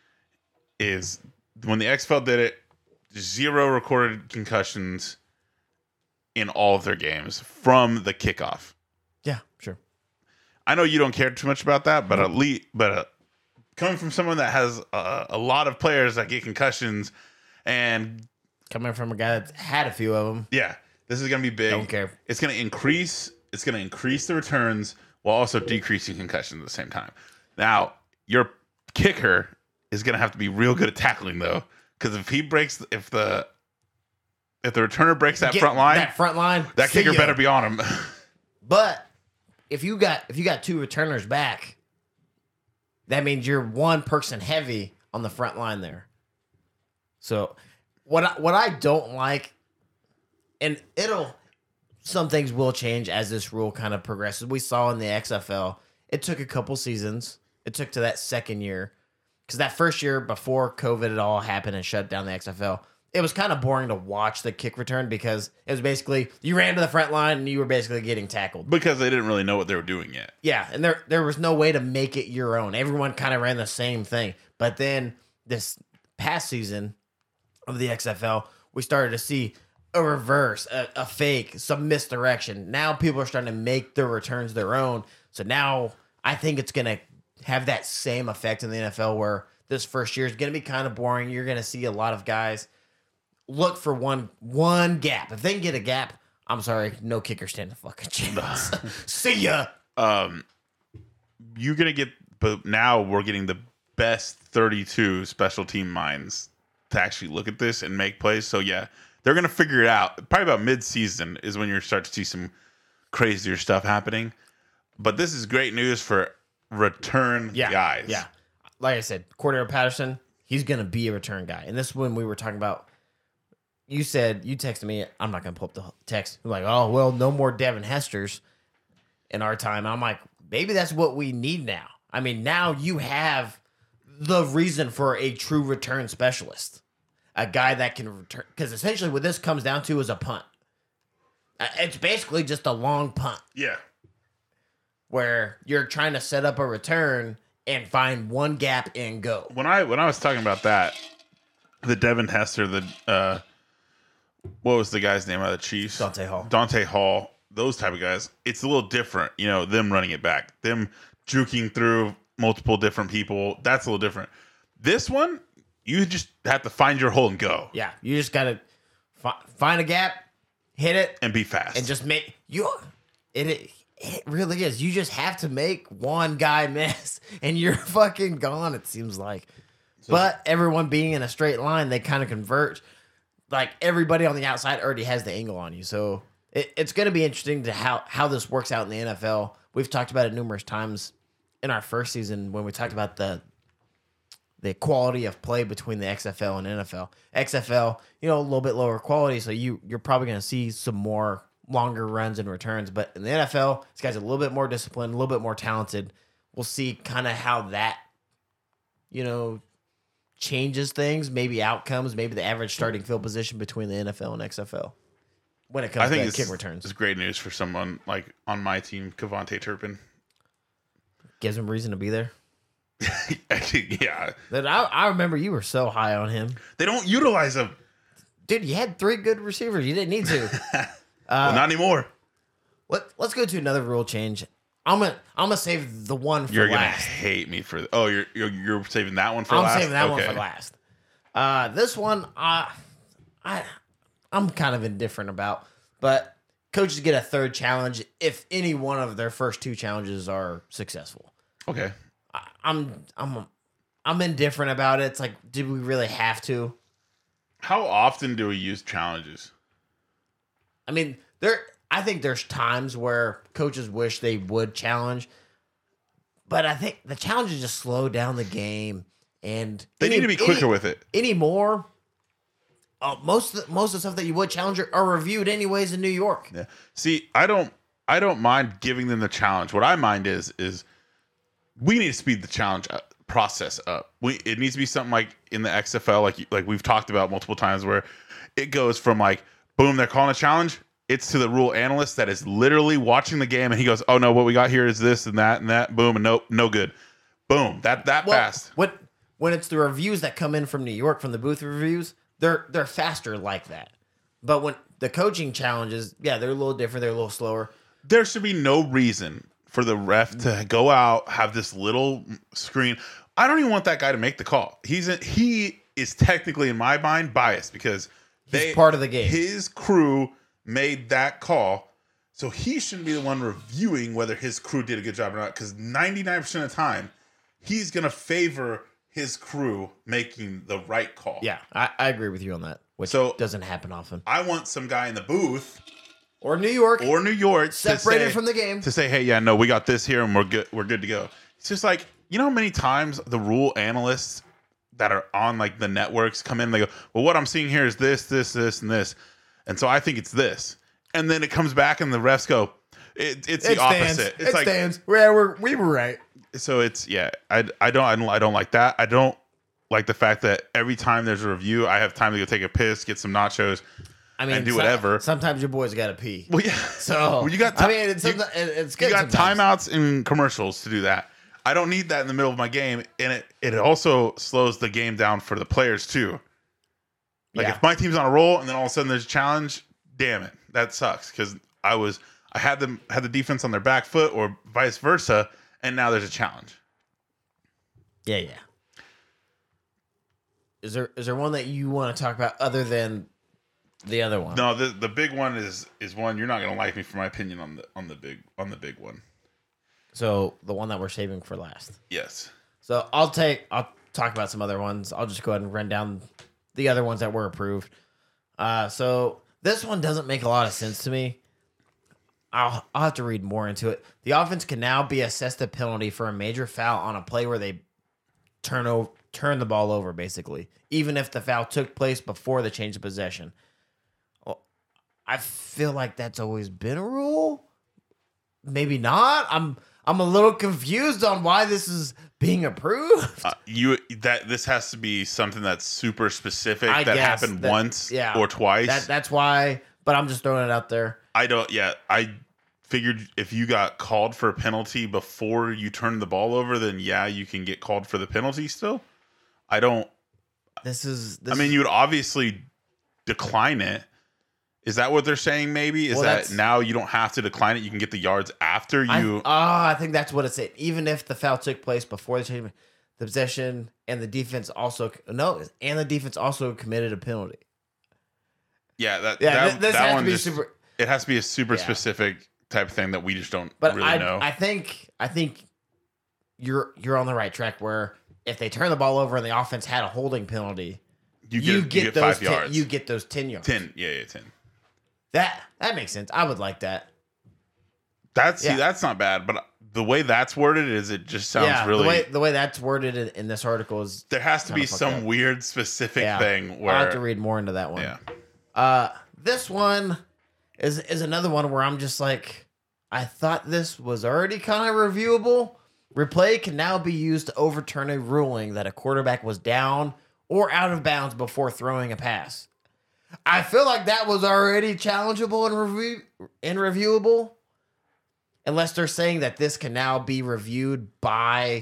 Is when the X F L did it, zero recorded concussions in all of their games from the kickoff. Yeah, sure. I know you don't care too much about that, but at least, but uh, coming from someone that has uh, a lot of players that get concussions, and Coming from a guy that's had a few of them. yeah, this is gonna be big. Don't care. It's gonna increase. It's gonna increase the returns while also decreasing concussions at the same time. Now, your kicker is gonna have to be real good at tackling though, because if he breaks, if the if the returner breaks that Get front line, That front line. that see kicker ya. better be on him. But if you got if you got two returners back, that means you're one person heavy on the front line there. So what I, what I don't like, and it'll some things will change as this rule kind of progresses. We saw in the X F L, it took a couple seasons. It took to that second year because that first year before COVID it all happened and shut down the X F L. It was kind of boring to watch the kick return because it was basically you ran to the front line and you were basically getting tackled. Because they didn't really know what they were doing yet. Yeah, and there there was no way to make it your own. Everyone kind of ran the same thing. But then this past season of the X F L, we started to see a reverse, a, a fake, some misdirection. Now people are starting to make their returns their own. So now I think it's going to have that same effect in the N F L where this first year is going to be kind of boring. You're going to see a lot of guys look for one one gap. If they can get a gap, I'm sorry, no kicker stand a fucking chance. See ya. Um, you're gonna get, but now we're getting the best thirty-two special team minds to actually look at this and make plays. So yeah, they're gonna figure it out. Probably about mid-season is when you start to see some crazier stuff happening. But this is great news for return Yeah, guys. Yeah. Like I said, Cordero Patterson, he's going to be a return guy. And this is when we were talking about, you said, you texted me, I'm not going to pull up the text. You're like, oh, well, no more Devin Hesters in our time. I'm like, maybe that's what we need now. I mean, now you have the reason for a true return specialist, a guy that can return. Because essentially what this comes down to is a punt. Uh, It's basically just a long punt Yeah. where you're trying to set up a return and find one gap and go. When I when I was talking about that, the Devin Hester, the uh, what was the guy's name out of the Chiefs? Dante Hall. Dante Hall. Those type of guys. It's a little different, you know. Them running it back, them juking through multiple different people. That's a little different. This one, you just have to find your hole and go, Yeah, you just gotta fi- find a gap, hit it, and be fast. and just make you. It, it it really is. You just have to make one guy miss, and you're fucking gone. It seems like, but everyone being in a straight line, they kind of converge. Like everybody on the outside already has the angle on you, so it, it's going to be interesting to how how this works out in the N F L. We've talked about it numerous times in our first season when we talked about the the quality of play between the X F L and N F L. X F L, you know, a little bit lower quality, so you you're probably going to see some more longer runs and returns. But in the N F L, this guy's a little bit more disciplined, a little bit more talented. We'll see kind of how that, you know, changes things, maybe outcomes, maybe the average starting field position between the N F L and X F L when it comes I think to it's, kick returns. it's great news for someone like on my team, Kavontae Turpin. Gives him reason to be there. yeah. That I, I remember you were so high on him. They don't utilize him. Dude, you had three good receivers. You didn't need to. well, not anymore. Let, let's go to another rule change. I'm gonna I'm gonna save the one for You're gonna last. hate me for. Oh, you're you're, you're saving that one for I'm last. saving that okay. one for last. Uh, this one, I, I, I'm kind of indifferent about, but coaches get a third challenge if any one of their first two challenges are successful. Okay. I, I'm I'm I'm indifferent about it. It's like, did we really have to? How often do we use challenges? I mean, there. I think there's times where coaches wish they would challenge, but I think the challenges just slow down the game, and They any- need to be quicker any- with it. anymore. Uh, most of the, most of the stuff that you would challenge are, are reviewed anyways in New York. Yeah. See, I don't I don't mind giving them the challenge. What I mind is is we need to speed the challenge up, process up. We it needs to be something like in the X F L, like like we've talked about multiple times, where it goes from like boom, they're calling a challenge. It's to the rule analyst that is literally watching the game, and he goes, "Oh no, what we got here is this and that and that." Boom, and no, no good. Boom, that that Well, fast. what when it's the reviews that come in from New York from the booth reviews, they're they're faster like that. But when the coaching challenges, yeah, they're a little different. They're a little slower. There should be no reason for the ref to go out, have this little screen. I don't even want that guy to make the call. He's a, he is technically, in my mind, biased because He's they part of the game. His crew made that call, so he shouldn't be the one reviewing whether his crew did a good job or not. Because ninety-nine percent of the time, he's gonna favor his crew making the right call. Yeah, I, I agree with you on that, which So- doesn't happen often. I want some guy in the booth Or New York, or New York separated to say, from the game. to say, hey, yeah, no, we got this here and we're good. We're good to go. It's just like, you know how many times the rule analysts that are on like the networks come in and they go, well, what I'm seeing here is this, this, this, and this. And so I think it's this. And then it comes back and the refs go, it, it's the It stands. opposite. It's it like, stands. Yeah, we're, we were right. so it's, yeah, I, I don't, I don't, I don't like that. I don't like the fact that every time there's a review, I have time to go take a piss, get some nachos, I mean, and do so- whatever. Sometimes your boys got to pee. Well, yeah. So Well, you got I ti- mean, it's, you- someti- it- it's good. You got sometimes. timeouts and commercials to do that. I don't need that in the middle of my game, and it it also slows the game down for the players too. Like Yeah. if my team's on a roll and then all of a sudden there's a challenge, damn it, that sucks because I was I had them had the defense on their back foot or vice versa, and now there's a challenge. Yeah, yeah. Is there is there one that you want to talk about other than the other one? No, the the big one is is one you're not gonna like me for my opinion on the on the big on the big one. So the one that we're saving for last. Yes. So I'll take I'll talk about some other ones. I'll just go ahead and run down the other ones that were approved. Uh, so this one doesn't make a lot of sense to me. I'll I'll have to read more into it. The offense can now be assessed a penalty for a major foul on a play where they turn over turn the ball over, basically, even if the foul took place before the change of possession. Well, I feel like that's always been a rule. Maybe not. I'm I'm a little confused on why this is being approved. Uh, you that this has to be something that's super specific I that guess happened that- once yeah. or twice. That that's why. But I'm just throwing it out there. I don't. Yeah, I figured if you got called for a penalty before you turned the ball over, then yeah, you can get called for the penalty still. I don't. This is. This I mean, is- you would obviously decline it. Is that what they're saying? Maybe is Well, that that's- now you don't have to decline it. You can get the yards after I, you. oh, I think that's what it said. Even if the foul took place before the change, of the possession, and the defense also no, and the defense also committed a penalty. yeah, that Yeah, that, th- this that has one to be just, super. it has to be a super Yeah. specific type of thing that we just don't But really I, know. I think, I think you're you're on the right track. Where if they turn the ball over and the offense had a holding penalty, you you, get, get, you get those five ten, yards. you get those ten yards. ten. Yeah, yeah, ten. That that makes sense. I would like that. That's Yeah. see, that's not bad, but the way that's worded is it just sounds yeah, really. the way the way that's worded in, in this article is. there has to be kinda fucked some up. weird specific Yeah. thing where I'll have to read more into that one. yeah. Uh, this one is is another one where I'm just like, I thought this was already kind of reviewable. Replay can now be used to overturn a ruling that a quarterback was down or out of bounds before throwing a pass. I feel like that was already challengeable and review and reviewable, unless they're saying that this can now be reviewed by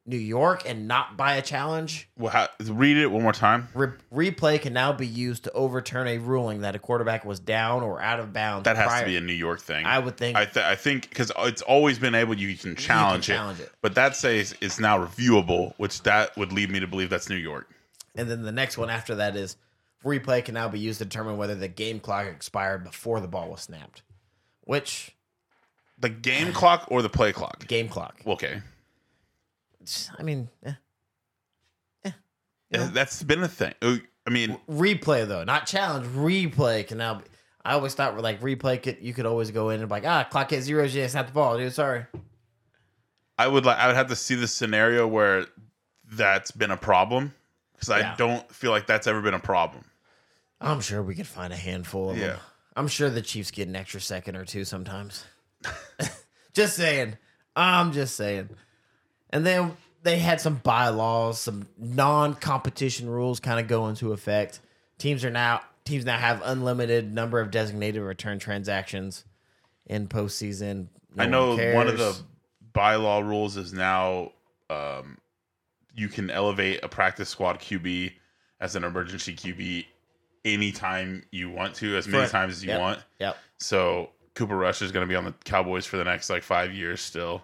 New York and not by a challenge. Well, how, read it one more time. Re- replay can now be used to overturn a ruling that a quarterback was down or out of bounds. That has prior. to be a New York thing. I would think. I, th- I think because it's always been able you can challenge, you can challenge it, it, but that says it's now reviewable, which that would lead me to believe that's New York. And then the next one after that is replay can now be used to determine whether the game clock expired before the ball was snapped. Which the game clock or the play clock? Game clock. Okay. I mean, eh. Eh, yeah, that's been a thing. I mean, replay though, not challenge. Replay can now. Be, I always thought like replay could you could always go in and be like, ah, clock hit zeros, yeah, snap the ball, dude. Sorry. I would like. I would have to see the scenario where that's been a problem because I Yeah. don't feel like that's ever been a problem. I'm sure we could find a handful of Yeah. them. I'm sure the Chiefs get an extra second or two sometimes. Just saying. I'm just saying. And then they had some bylaws, some non-competition rules kind of go into effect. Teams are now teams now have unlimited number of designated return transactions in postseason. No I know one, one of the cares. bylaw rules is now um, you can elevate a practice squad Q B as an emergency Q B anytime you want to, as many For- times as you yep, want. Yep. So Cooper Rush is going to be on the Cowboys for the next like five years still.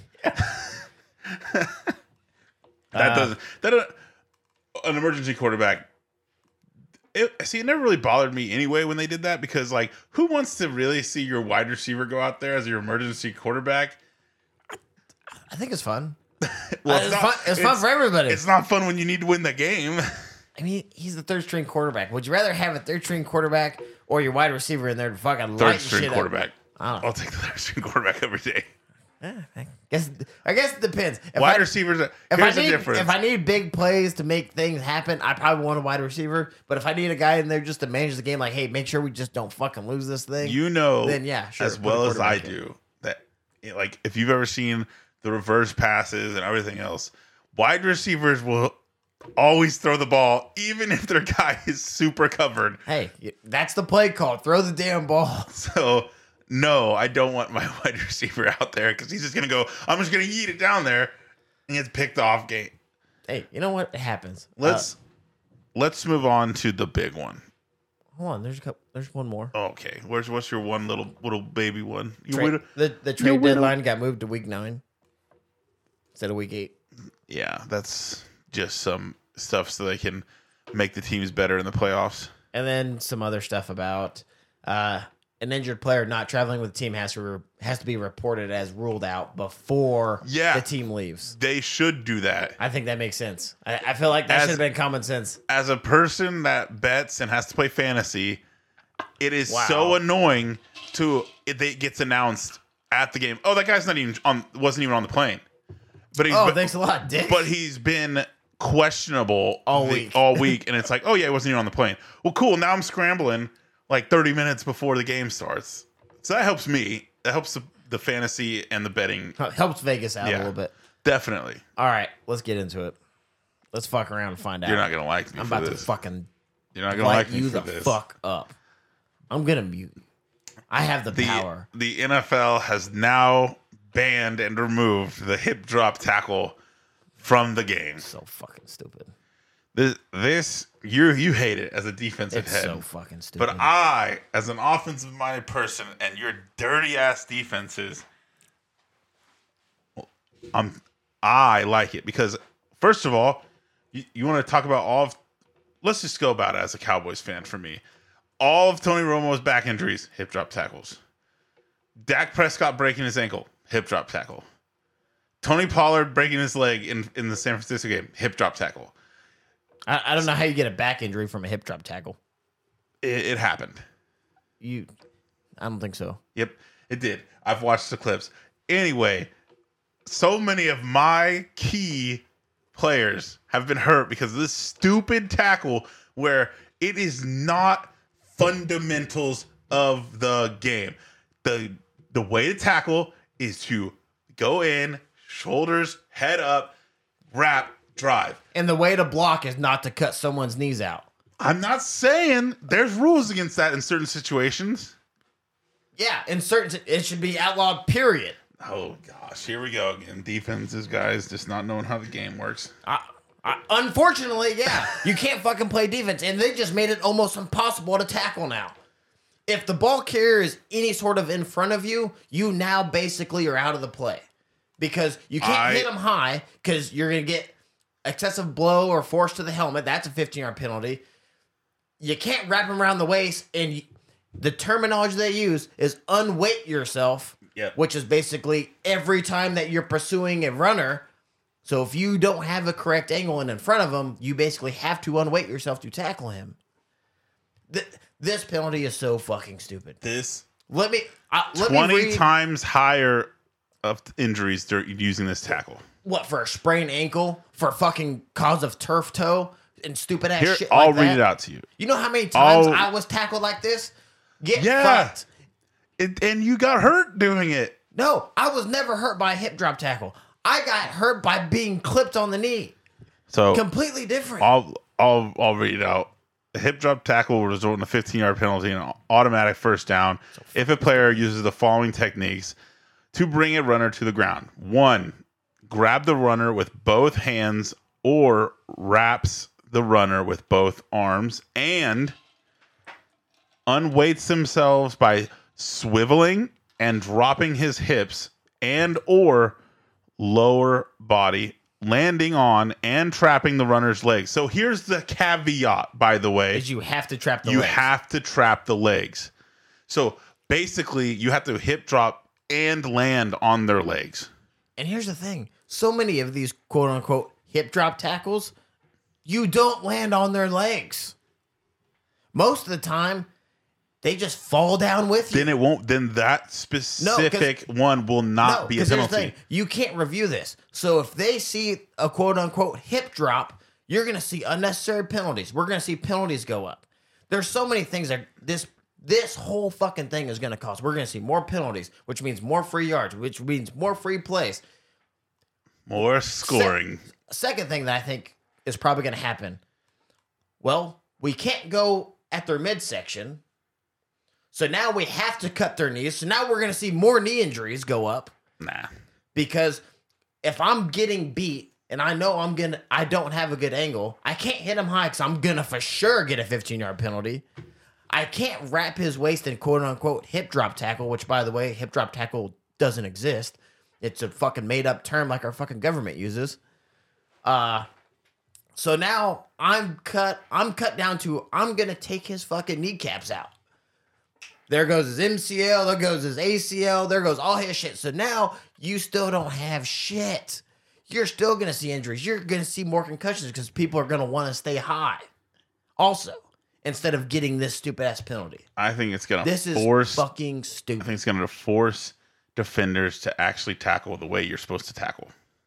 that Uh, doesn't that uh, an emergency quarterback. It, see, it never really bothered me anyway when they did that because like, who wants to really see your wide receiver go out there as your emergency quarterback? I think it's fun. Well, Uh, it's fun- it's fun for everybody. It's not fun when you need to win the game. I mean, he's the third string quarterback. Would you rather have a third string quarterback or your wide receiver in there to fucking Third light string shit quarterback. Up? I don't know. I'll take the third string quarterback every day. Eh, I guess I guess it depends. If Wide I, receivers. Are, if here's I the need difference. if I need big plays to make things happen, I probably want a wide receiver. But if I need a guy in there just to manage the game, like, hey, make sure we just don't fucking lose this thing. you know, then yeah, sure, as put a well as I quarterback in. do that. Like, if you've ever seen the reverse passes and everything else, wide receivers will always throw the ball, even if their guy is super covered. Hey, that's the play call. Throw the damn ball. So, no, I don't want my wide receiver out there because he's just going to go, I'm just going to yeet it down there and gets picked off gate. Hey, you know what? It happens. Let's Uh, let's move on to the big one. hold on. There's a couple, there's one more. Okay, where's what's your one little little baby one? You Trade- win- the the trade winner. deadline got moved to week nine instead of week eight. Yeah, that's just some stuff so they can make the teams better in the playoffs. And then some other stuff about uh, an injured player not traveling with the team has to re- has to be reported as ruled out before Yeah. the team leaves. They should do that. I think that makes sense. I, I feel like that As- should have been common sense. As a person that bets and has to play fantasy, it is Wow. so annoying to it, it gets announced at the game. Oh, that guy's not even on wasn't even on the plane. But he's Oh, been- thanks a lot, Dick. but he's been questionable All the- week. all week, and it's like, oh yeah, he wasn't even on the plane. Well, cool. Now I'm scrambling like thirty minutes before the game starts, so that helps me. That helps the, the fantasy and the betting. Helps Vegas out a Yeah, little bit. definitely. All right, let's get into it. Let's fuck around and find out. You're not gonna like me I'm for about this. to fucking You're not gonna light like me you for the this. fuck up. I'm gonna mute you. I have the, the power. the N F L has now banned and removed the hip drop tackle from the game. So fucking stupid. This, this you you hate it as a defensive It's head. so fucking stupid. But I, as an offensive minded person, and your dirty ass defenses, I'm I like it because first of all, you, you want to talk about all of. Let's just go about it as a Cowboys fan. For me, all of Tony Romo's back injuries, hip drop tackles. Dak Prescott breaking his ankle, hip drop tackle. Tony Pollard breaking his leg in, in the San Francisco game, hip drop tackle. I, I don't know how you get a back injury from a hip drop tackle. It, it happened. You, I don't think so. Yep, it did. I've watched the clips. Anyway, so many of my key players have been hurt because of this stupid tackle where it is not fundamentals of the game. The the way to tackle is to go in, shoulders, head up, wrap, drive. And the way to block is not to cut someone's knees out. I'm not saying there's rules against that in certain situations. Yeah, in certain, it should be outlawed. Period. Oh gosh, here we go again. Defenses, guys, just not knowing how the game works. I, I, unfortunately, yeah, you can't fucking play defense, and they just made it almost impossible to tackle now. If the ball carrier is any sort of in front of you, you now basically are out of the play because you can't I, hit them high because you're gonna get excessive blow or force to the helmet. That's a fifteen-yard penalty. You can't wrap them around the waist, and you, the terminology they use is unweight yourself. Yep. Which is basically every time that you're pursuing a runner. So if you don't have a correct angle and in front of him, you basically have to unweight yourself to tackle him. Th- this penalty is so fucking stupid. This let me uh, let twenty me read, times higher of injuries during using this tackle. What, for a sprained ankle, for fucking cause of turf toe and stupid ass Here, shit. I'll like read that. it out to you. You know how many times I'll, I was tackled like this? Get yeah. fucked. It, and you got hurt doing it. No, I was never hurt by a hip drop tackle. I got hurt by being clipped on the knee. So Completely different. I'll I'll I'll read it out. A hip drop tackle will result in a fifteen-yard penalty and an automatic first down if a player uses the following techniques to bring a runner to the ground. One, grab the runner with both hands or wraps the runner with both arms and unweights themselves by swiveling and dropping his hips and or lower body, landing on and trapping the runner's legs. So here's the caveat, by the way. Is you have to trap the you legs. have to trap the legs. So basically, you have to hip drop and land on their legs. And here's the thing. So many of these quote-unquote hip drop tackles, you don't land on their legs. Most of the time, they just fall down with you. Then it won't. Then that specific no, one will not no, be a penalty. Here's the thing. You can't review this. So if they see a quote-unquote hip drop, you're going to see unnecessary penalties. We're going to see penalties go up. There's so many things that this this whole fucking thing is going to cost. We're going to see more penalties, which means more free yards, which means more free plays. More scoring. Se- second thing that I think is probably going to happen. Well, we can't go at their midsection. So now we have to cut their knees. So now we're going to see more knee injuries go up. Nah. Because if I'm getting beat and I know I'm going to, I don't have a good angle, I can't hit him high because I'm going to for sure get a fifteen-yard penalty. I can't wrap his waist in quote-unquote hip drop tackle, which, by the way, hip drop tackle doesn't exist. It's a fucking made-up term like our fucking government uses. Uh, so now I'm cut, I'm cut down to, I'm going to take his fucking kneecaps out. There goes his M C L, there goes his A C L, there goes all his shit. So now you still don't have shit. You're still going to see injuries. You're going to see more concussions because people are going to want to stay high. Also, instead of getting this stupid ass penalty. I think it's going to This is force. fucking stupid. I think it's going to force defenders to actually tackle the way you're supposed to tackle.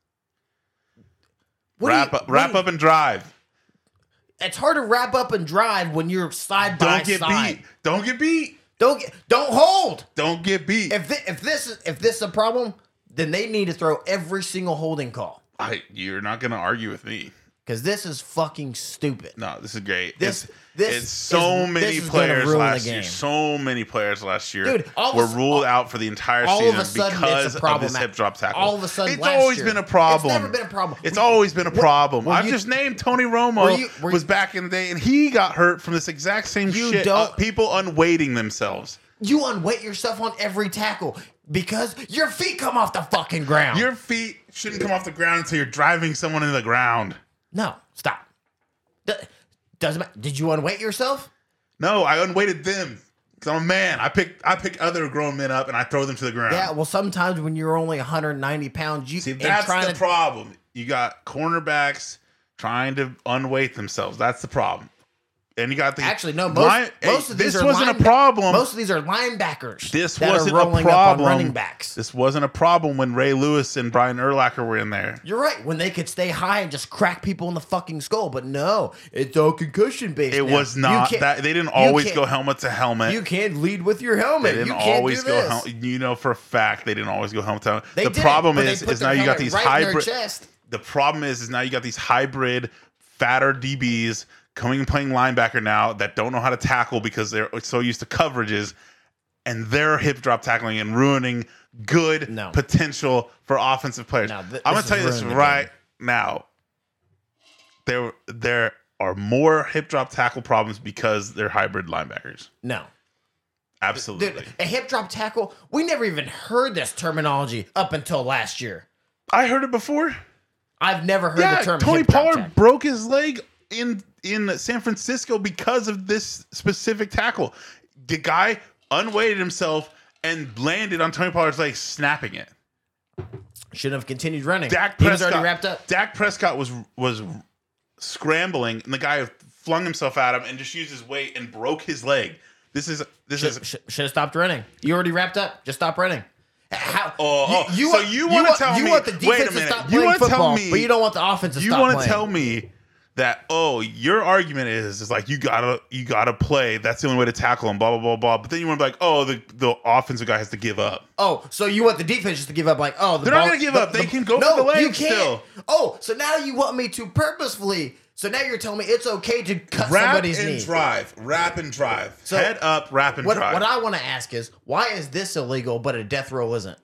What wrap do you- up, wrap what up and drive. It's hard to wrap up and drive when you're side by Don't get side. beat. Don't get beat. Don't get, don't hold. Don't get beat. If thi- if this is if this is a problem, then they need to throw every single holding call I, you're not going to argue with me. because this is fucking stupid. No, this is great. This- it's, this it's so is- many this is gonna players ruin the last year. game. So many players last year Dude, all of were a s- ruled all- out for the entire all of season a sudden it's a because of problem this at- hip drop tackle. all of a sudden it's last always year. been a problem. It's never been a problem. It's Were- always been a problem. were I've you- just named Tony Romo were you- were was you- back in the day, and he got hurt from this exact same You shit. don't- Uh, people unweighting themselves. You unweight yourself on every tackle because your feet come off the fucking ground. Your feet shouldn't come off the ground until you're driving someone into the ground. no, stop. D- doesn't matter. Did you unweight yourself? No, I unweighted them. Because I'm a man. I pick I pick other grown men up and I throw them to the ground. Yeah, well, sometimes when you're only one hundred ninety pounds, you See, and that's trying the to, problem. You got cornerbacks trying to unweight themselves. That's the problem. And you got the Actually, no. Most, line- most hey, of these this are wasn't line- a problem. Most of these are linebackers. This that wasn't are a rolling problem. up on running backs. This wasn't a problem when Ray Lewis and Brian Urlacher were in there. You're right. When they could stay high and just crack people in the fucking skull, but no, it's all concussion based. It now. was You not can't- that. They didn't you always can't- go helmet to helmet. You can't lead with your They helmet. didn't You can't always do go this. helmet. You know for a fact they didn't always go helmet to helmet. They the did, problem but they is, put is their now you got helmet these right in their hybrid. chest. The problem is, is now you got these hybrid, fatter D Bs coming and playing linebacker now that don't know how to tackle because they're so used to coverages, and they're hip drop tackling and ruining good No. potential for offensive players. No, th- I'm this gonna tell you is this ruining the right now. There, there are more hip drop tackle problems because they're hybrid linebackers. No. Absolutely. Dude, a hip drop tackle, we never even heard this terminology up until last year. I heard it before. I've never heard Yeah, the term Tony hip drop Pollard tackle. broke his leg in in San Francisco because of this specific tackle. The guy unweighted himself and landed on Tony Pollard's leg, snapping it. Shouldn't have continued running. Dak he Prescott, was already wrapped up. Dak Prescott was was scrambling, and the guy flung himself at him and just used his weight and broke his leg. This is this Should, is. should, should have stopped running. You already wrapped up. Just stop running. How? Oh, oh, you, you so want, you wanna want, tell you me- want the wait a defense to minute. stop You playing wanna tell football, me- but you don't want the offense to You stop want to playing. tell me that oh your argument is is like you gotta you gotta play, that's the only way to tackle him, blah blah blah blah, but then you want to be like, oh, the the offensive guy has to give up. Oh, so you want the defense just to give up? Like, oh, the They're not ball- gonna give the- up. They the- can go no, for the leg you can't. still. Oh, so now you want me to purposefully? So now you're telling me it's okay to cut Wrap somebody's and knee? drive, wrap and drive, So, head up, wrap and What, drive. what I want to ask is, why is this illegal but a death row isn't?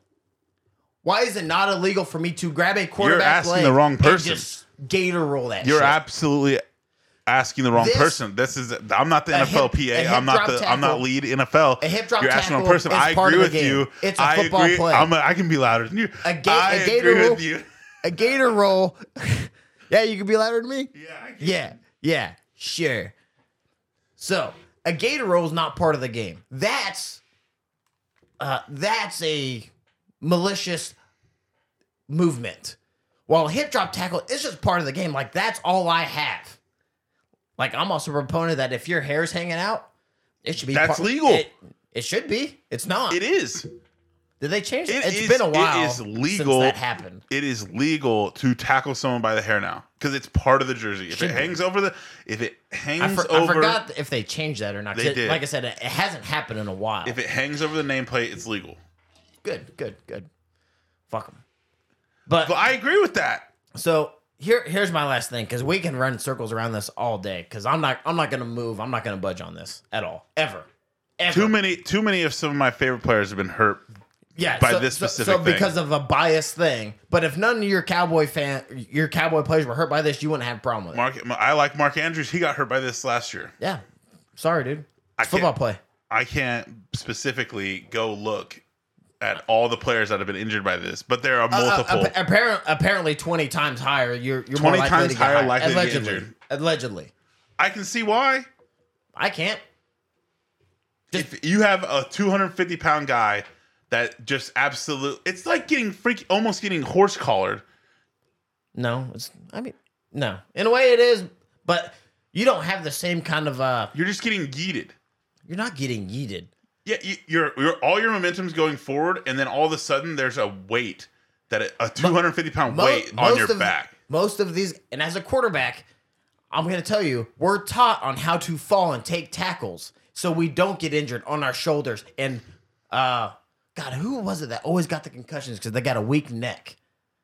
Why is it not illegal for me to grab a quarterback asking leg the wrong and person. just gator roll that You're shit? absolutely asking the wrong This- person. This is I'm not the a N F L hip- P A. a hip I'm not drop the I'm not tackle- lead N F L. a hip drop You're asking the wrong tackle person. is I part agree of the with game. you. It's a I football agree. play. I'm a, I can be louder than you. A ga- I a gator agree roll- with you. A gator roll. Yeah, you can be louder than me? Yeah, I can. Yeah, yeah, sure. So a gator roll is not part of the game. That's uh, that's a malicious movement. While a hip drop tackle is just part of the game. Like that's all I have. Like I'm also a proponent that if your hair's hanging out, it should be. That's part- legal. It, it should be. It's not. It is. Did they change it? It It's is- been a while it is legal. since that happened. It is legal to tackle someone by the hair now because it's part of the jersey. If Should it be. hangs over the, if it hangs I, for, over, I forgot if they changed that or not. 'cause They it- did. Like I said, it, it hasn't happened in a while. if it hangs over the nameplate, it's legal. Good, good, good. Fuck them. But, But I agree with that. so here, here's my last thing because we can run circles around this all day. Because I'm not, I'm not gonna move. I'm not gonna budge on this at all, ever, ever. Too many, too many of some of my favorite players have been hurt. yeah, by so, this so- specific so, thing. because of a biased thing. But if none of your cowboy fan, your cowboy players were hurt by this, you wouldn't have a problem with it. Mark, I like Mark Andrews. He got hurt by this last year. Yeah, sorry, dude. I It's football can't- play. I can't specifically go look at all the players that have been injured by this, but there are multiple. Uh, apparently, apparently, twenty times higher. You're you're twenty more likely times to get higher higher. likely to get allegedly, injured. allegedly. I can see why. I can't. If you have a two hundred fifty pound guy that just absolute, it's like getting freaky, almost getting horse collared. No, it's. I mean, no. In a way, it is, but you don't have the same kind of. uh You're just getting yeeted. You're not getting yeeted. Yeah, you, you're, you're all your momentum's going forward, and then all of a sudden there's a weight that a, a two hundred fifty pound Mo- weight on your of, back. Most of these, and as a quarterback, I'm going to tell you, we're taught on how to fall and take tackles, so we don't get injured on our shoulders. And uh, God, who was it that always got the concussions because they got a weak neck?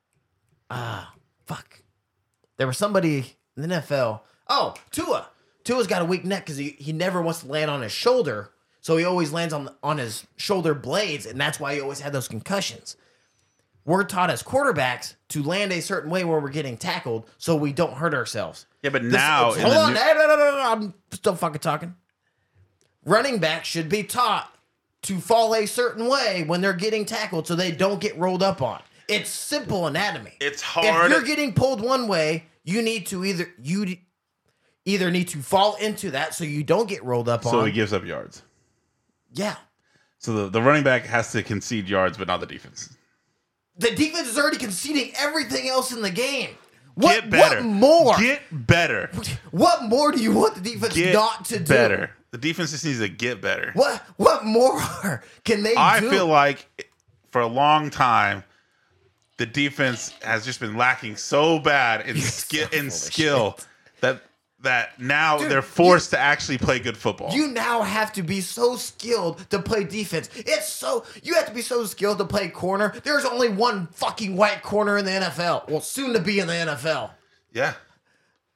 Ah, fuck. There was somebody in the N F L. Oh, Tua. Tua's got a weak neck because he, he never wants to land on his shoulder, so he always lands on on his shoulder blades, and that's why he always had those concussions. We're taught as quarterbacks to land a certain way when we're getting tackled, so we don't hurt ourselves. Yeah, but This- now in hold the on, new- no, no, no, no, no, I'm still fucking talking. Running backs should be taught to fall a certain way when they're getting tackled, so they don't get rolled up on. It's simple anatomy. It's hard. If you're getting pulled one way, you need to either you either need to fall into that so you don't get rolled up so on. he gives up yards. Yeah. So the, the running back has to concede yards, but not the defense. The defense is already conceding everything else in the game. What, Get better. what more? Get better. What more do you want the defense Get not to do? better. The defense just needs to get better. What what more can they I do? feel like for a long time, the defense has just been lacking so bad in You're skill so full in of skill shit. that that now Dude, they're forced to actually play good football. You now have to be so skilled to play defense. It's so you have to be so skilled to play corner. There's only one fucking white corner in the N F L. Well, soon to be in the N F L. yeah.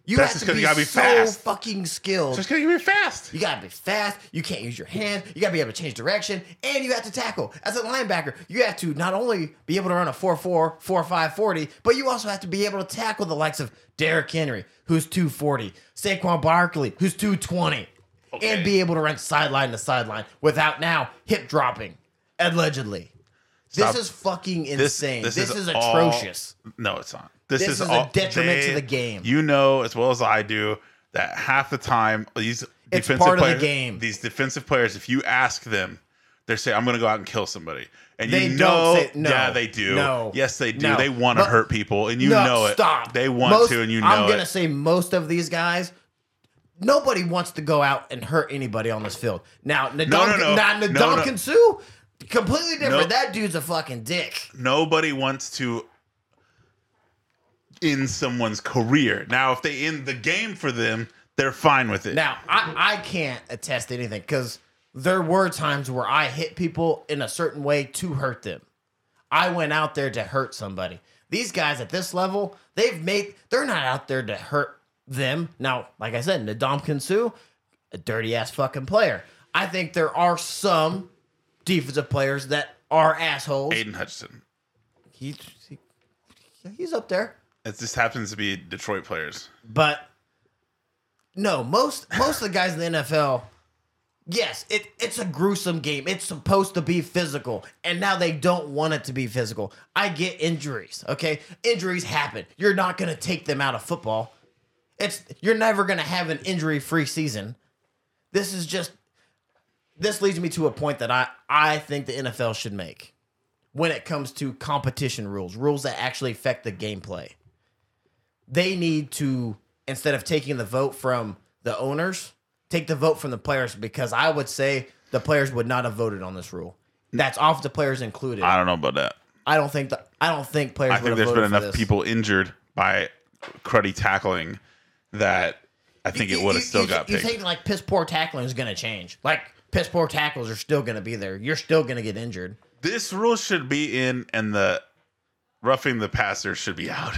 You That's have just to 'cause be, you gotta be so fast. fucking skilled. Just gonna be fast. You gotta be fast. You can't use your hands. You gotta be able to change direction, and you have to tackle. As a linebacker, you have to not only be able to run a four four, four five forty, but you also have to be able to tackle the likes of Derrick Henry, who's two forty, Saquon Barkley, who's two twenty, Okay. and be able to run sideline to sideline without now hip dropping, allegedly. Stop. This is fucking insane. This, is, all- atrocious. No, it's not. This, This is, is a all, detriment to they- the game. You know as well as I do that half the time these It's defensive part of the players, game. these defensive players, if you ask them, they say, "I'm going to go out and kill somebody," and They you don't know, say- no, yeah, they do. no, yes, they do. no. They want to But- hurt people, and you No, know it. Stop. They want Most- to, and you know I'm gonna it. say most of these guys. Nobody wants to go out and hurt anybody on this field. Now, Ndamukong, no, no. now, No, Ndamukong no. Suh, completely different. Nope. That dude's a fucking dick. Nobody wants to end someone's career. Now, if they end the game for them, they're fine with it. Now, I, I can't attest to anything because there were times where I hit people in a certain way to hurt them. I went out there to hurt somebody. These guys at this level, they've made, they're not out there to hurt them. Now, like I said, Ndamukong Suh, a dirty ass fucking player. I think there are some defensive players that are assholes. Aiden Hutchinson. He, he, he's up there. It just happens to be Detroit players. But no, most most of the guys in the N F L, yes, it, it's a gruesome game. It's supposed to be physical, and now they don't want it to be physical. I get injuries, okay? Injuries happen. You're not going to take them out of football. It's you're never going to have an injury-free season. This is just this leads me to a point that I I think the N F L should make when it comes to competition rules, rules that actually affect the gameplay. They need to, instead of taking the vote from the owners, take the vote from the players, because I would say the players would not have voted on this rule. That's off the players included. I don't know about that. I don't think that I don't think players I would think have there's voted been for enough this. people injured by cruddy tackling that I think it would have still you, got you picked. think like piss poor tackling is going to change? Like piss poor tackles are still going to be there. You're still going to get injured. This rule should be in, and the roughing the passer should be out.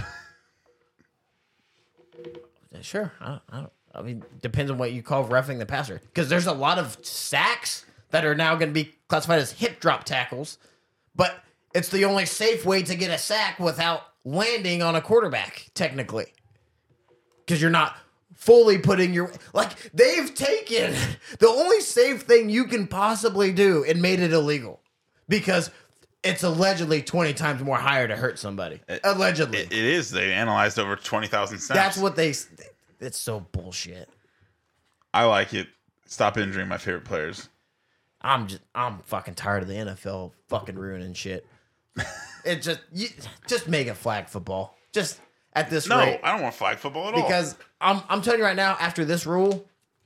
Sure. I, don't, I, don't, I mean, depends on what you call roughing the passer. Because there's a lot of sacks that are now going to be classified as hip drop tackles, but it's the only safe way to get a sack without landing on a quarterback, technically. Because you're not fully putting your... Like, they've taken the only safe thing you can possibly do and made it illegal. Because it's allegedly twenty times more higher to hurt somebody. Allegedly. It, it is. They analyzed over twenty thousand snaps. That's what they... It's so bullshit. I like it. Stop injuring my favorite players. I'm just I'm fucking tired of the N F L fucking ruining shit. It just you, just make it flag football. Just at this No, rate. I don't want flag football at all. Because I'm I'm telling you right now, after this rule,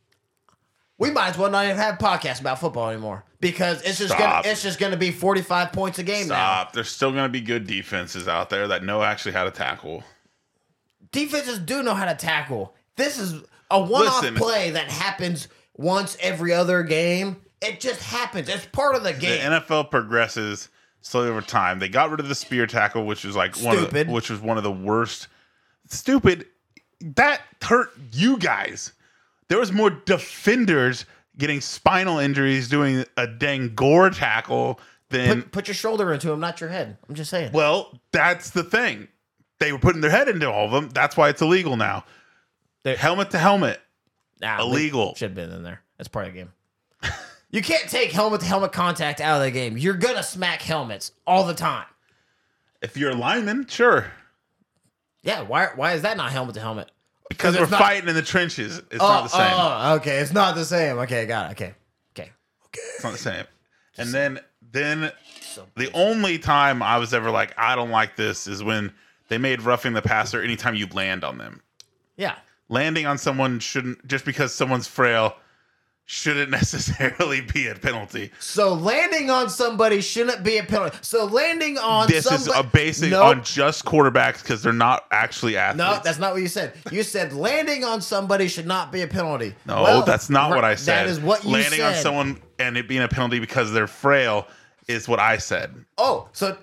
we might as well not even have podcasts about football anymore. Because it's just Stop. gonna it's just gonna be forty-five points a game now. Stop. There's still going to be good defenses out there that know actually how to tackle. Defenses do know how to tackle. This is a one-off Listen. play that happens once every other game. It just happens. It's part of the game. The N F L progresses slowly over time. They got rid of the spear tackle, which was like one of the, Stupid. which was one of the worst. Stupid. That hurt you guys. There was more defenders getting spinal injuries doing a dang gore tackle than. put, put your shoulder into him, not your head. I'm just saying. Well, that's the thing. They were putting their head into all of them. That's why it's illegal now. They're- Helmet to helmet. Nah, Illegal. Should have been in there. That's part of the game. You can't take helmet to helmet contact out of the game. You're gonna smack helmets all the time. If you're a lineman, sure. Yeah, why why is that not helmet to helmet? Because we're it's not- fighting in the trenches. It's Oh, not the same. oh, okay. It's not the same. Okay, got it. Okay. Okay. Okay. It's not the same. And then then the only time I was ever like, I don't like this is when they made roughing the passer anytime you land on them. Yeah. Landing on someone shouldn't, just because someone's frail, shouldn't necessarily be a penalty. So landing on somebody shouldn't be a penalty. So landing on This somebody, is a basic Nope. on just quarterbacks because they're not actually athletes. No, that's not what you said. You said landing on somebody should not be a penalty. No, Well, that's not what I right, said. That is what you Landing said. on someone and it being a penalty because they're frail is what I said. Oh, so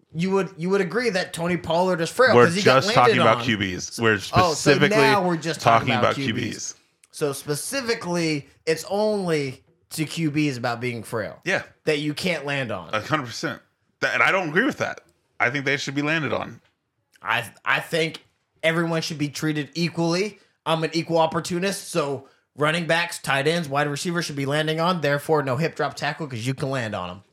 you would you would agree that Tony Pollard is frail We're because he got just landed talking about on. Q Bs. We're Oh, so specifically now we're just talking, talking about about Q Q Bs. Bs. So specifically, it's only to Q Bs about being frail. Yeah, That you can't land on. a hundred percent. That, and I don't agree with that. I think they should be landed on. I I think everyone should be treated equally. I'm an equal opportunist, so running backs, tight ends, wide receivers should be landing on. Therefore, no hip drop tackle because you can land on them.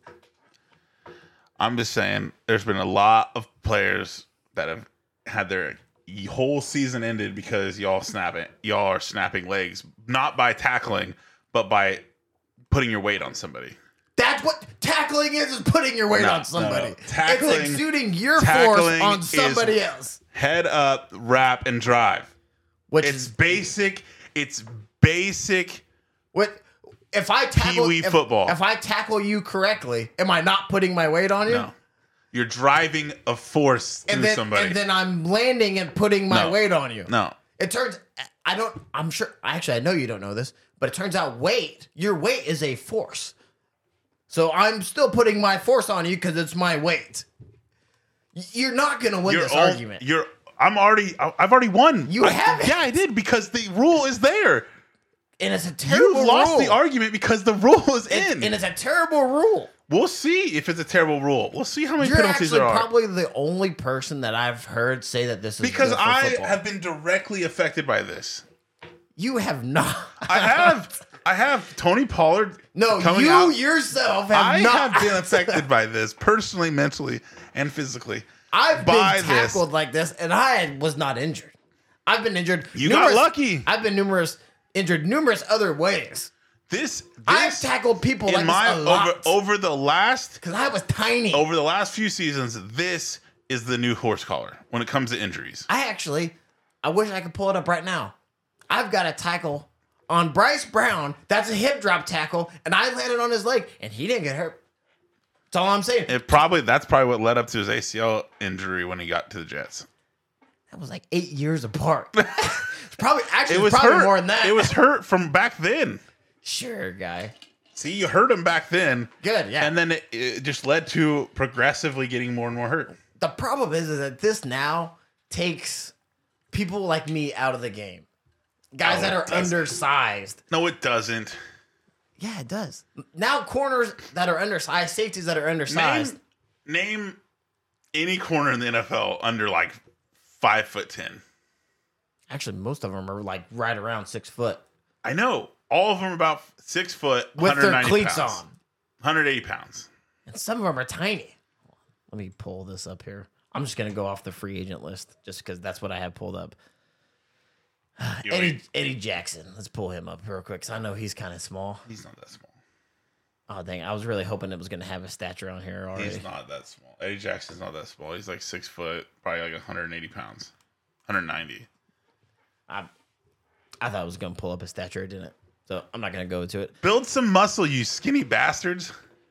I'm just saying, there's been a lot of players that have had their whole season ended because y'all snap it. Y'all are snapping legs, not by tackling, but by putting your weight on somebody. That's what tackling is: is putting your weight No, on somebody. no, no. Tackling- it's exuding your force tackling on is- somebody else. Head up, wrap, and drive. Which It's is basic. It's basic. what if I tackle Pee-wee if, football. If I tackle you correctly, am I not putting my weight on you? No, you're driving a force And through then somebody. and then I'm landing and putting my No. weight on you. no, It turns I don't I'm sure actually I know you don't know this, but it turns out weight, your weight is a force. So I'm still putting my force on you because it's my weight. You're not gonna win you're this all- argument. You're. I'm already. I- I've already won. You I- haven't. Yeah, I did because the rule is there. And it's a terrible You lost rule. the argument because the rule is It's- in. and it's a terrible rule. We'll see if it's a terrible rule. We'll see how many You're penalties actually there are. probably the only person that I've heard say that this is Because good for I football. have been directly affected by this. You have not. I have. I have Tony Pollard. No, coming you out. yourself have I not. have been affected by this personally, mentally, and physically. I've by been this. tackled like this, and I was not injured. I've been injured. You got lucky. I've been numerous injured numerous other ways. This, this I've tackled people in like my this a lot over over the last because I was tiny. over the last few seasons. This is the new horse collar when it comes to injuries. I actually, I wish I could pull it up right now. I've got a tackle on Bryce Brown. That's a hip drop tackle, and I landed on his leg, and he didn't get hurt. That's all I'm saying. It probably that's probably what led up to his A C L injury when he got to the Jets. That was like eight years apart. It's probably actually It it was probably hurt. more than that. It was hurt from back then. Sure, guy. See, you hurt him back then. Good, yeah. And then it, it just led to progressively getting more and more hurt. The problem is, is that this now takes people like me out of the game. Guys No, that it are doesn't. undersized. No, it doesn't. Yeah, it does. Now corners that are undersized, safeties that are undersized. Name, name any corner in the N F L under like five foot ten. Actually, most of them are like right around six foot I know. All of them are about six foot, with their one hundred ninety cleats pounds. on, one hundred eighty pounds. and some of them are tiny. Let me pull this up here. I'm just gonna go off the free agent list just because that's what I have pulled up. You Eddie know, Eddie Jackson. Let's pull him up real quick because I know he's kind of small. he's not that small. Oh dang! I was really hoping it was gonna have a stature on here already. He's not that small. Eddie Jackson's not that small. He's like six foot, probably like one hundred eighty pounds, one hundred ninety. I I thought it was gonna pull up his stature, it didn't. So I'm not gonna go into it. Build some muscle, you skinny bastards.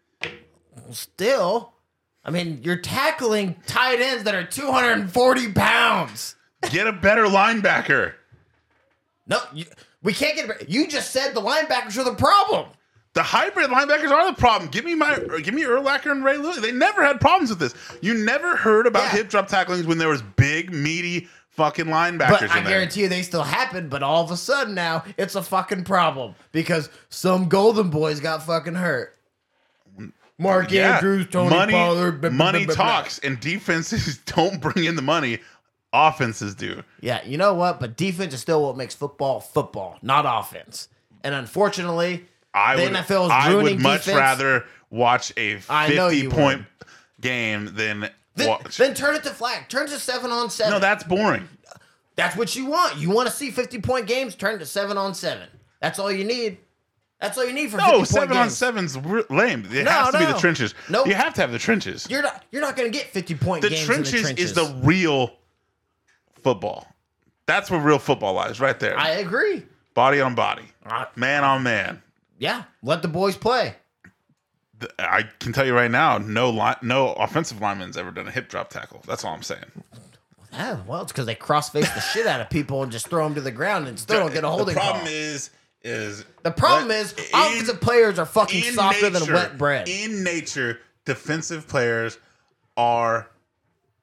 Still, I mean, you're tackling tight ends that are two hundred forty pounds. Get a better linebacker. No, you, we can't get. You just said the linebackers are the problem. The hybrid linebackers are the problem. Give me my, give me Urlacher and Ray Lewis. They never had problems with this. You never heard about Yeah. hip drop tacklings when there was big, meaty fucking linebackers But in I there. guarantee you they still happen. But all of a sudden now it's a fucking problem because some Golden Boys got fucking hurt. Mark Yeah. Andrews, Tony money, Pollard, blah, blah, money blah, blah, blah. talks, and defenses don't bring in the money. Offenses do. Yeah, you know what? But defense is still what makes football football, not offense. And unfortunately, I the would, N F L is I ruining would much defense. rather watch a I know you fifty point game than Then, watch. then turn it to flag. Turn to seven on seven. no, that's boring. That's what you want. You want to see fifty point games? Turn to seven on seven. That's all you need. That's all you need for No, fifty point seven on games. seven's r- lame. It No, has to be no. the trenches. Nope. You have to have the trenches. You're not. You're not going to get fifty point The games trenches, in the trenches. is the real football. That's where real football lies, right there. I agree. Body on body, I- man on man. Yeah, let the boys play. The- I can tell you right now, no line, no offensive lineman's ever done a hip drop tackle. That's all I'm saying. Yeah, well, it's because they cross-face the shit out of people and just throw them to the ground and still don't get a holding The problem call. is, is The problem that is in- offensive players are fucking in softer than nature- wet bread. In nature, defensive players are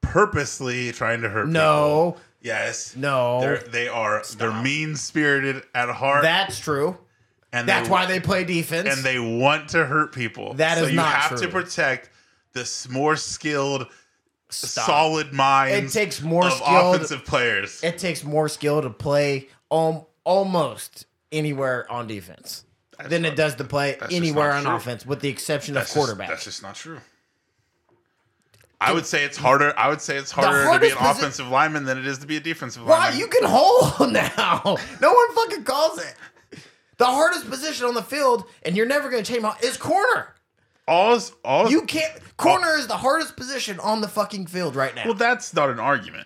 purposely trying to hurt No. people. Yes. No. They're, they are. They're mean spirited at heart. That's true. and That's they, why they play defense. And they want to hurt people. That so is you not have true. to protect the more skilled, Stop. solid minds. It takes more of skilled- offensive players. It takes more skill to play um, almost anywhere on defense That's than not- it does to play that's just anywhere not on true. offense, with the exception That's of just- quarterback. That's just not true. I would say it's harder. I would say it's harder to be hardest an posi- offensive lineman than it is to be a defensive Why lineman. you can hold now? No one fucking calls it. The hardest position on the field, and you're never going to change my is corner. all is, all You can't. Corner is the hardest position on the fucking field right now. Well, that's not an argument.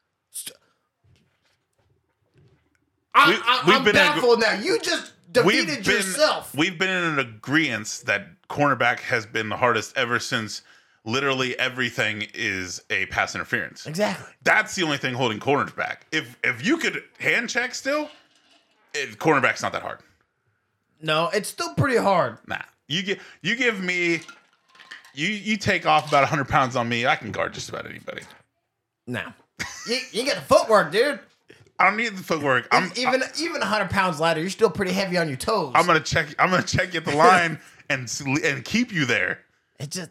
I, we- I, we've I'm been in a- baffled now. You just We've defeated been yourself. we've been in an agreement that cornerback has been the hardest ever since literally everything is a pass interference. Exactly. That's the only thing holding corners back. If if you could hand check still, it, cornerback's not that hard. No, it's still pretty hard. Nah, you give you give me you you take off about one hundred pounds on me, I can guard just about anybody. No, you, you got the footwork, dude. I don't need the footwork. I'm even even one hundred pounds lighter, you're still pretty heavy on your toes. I'm gonna check. I'm gonna check you at the line and and keep you there. It just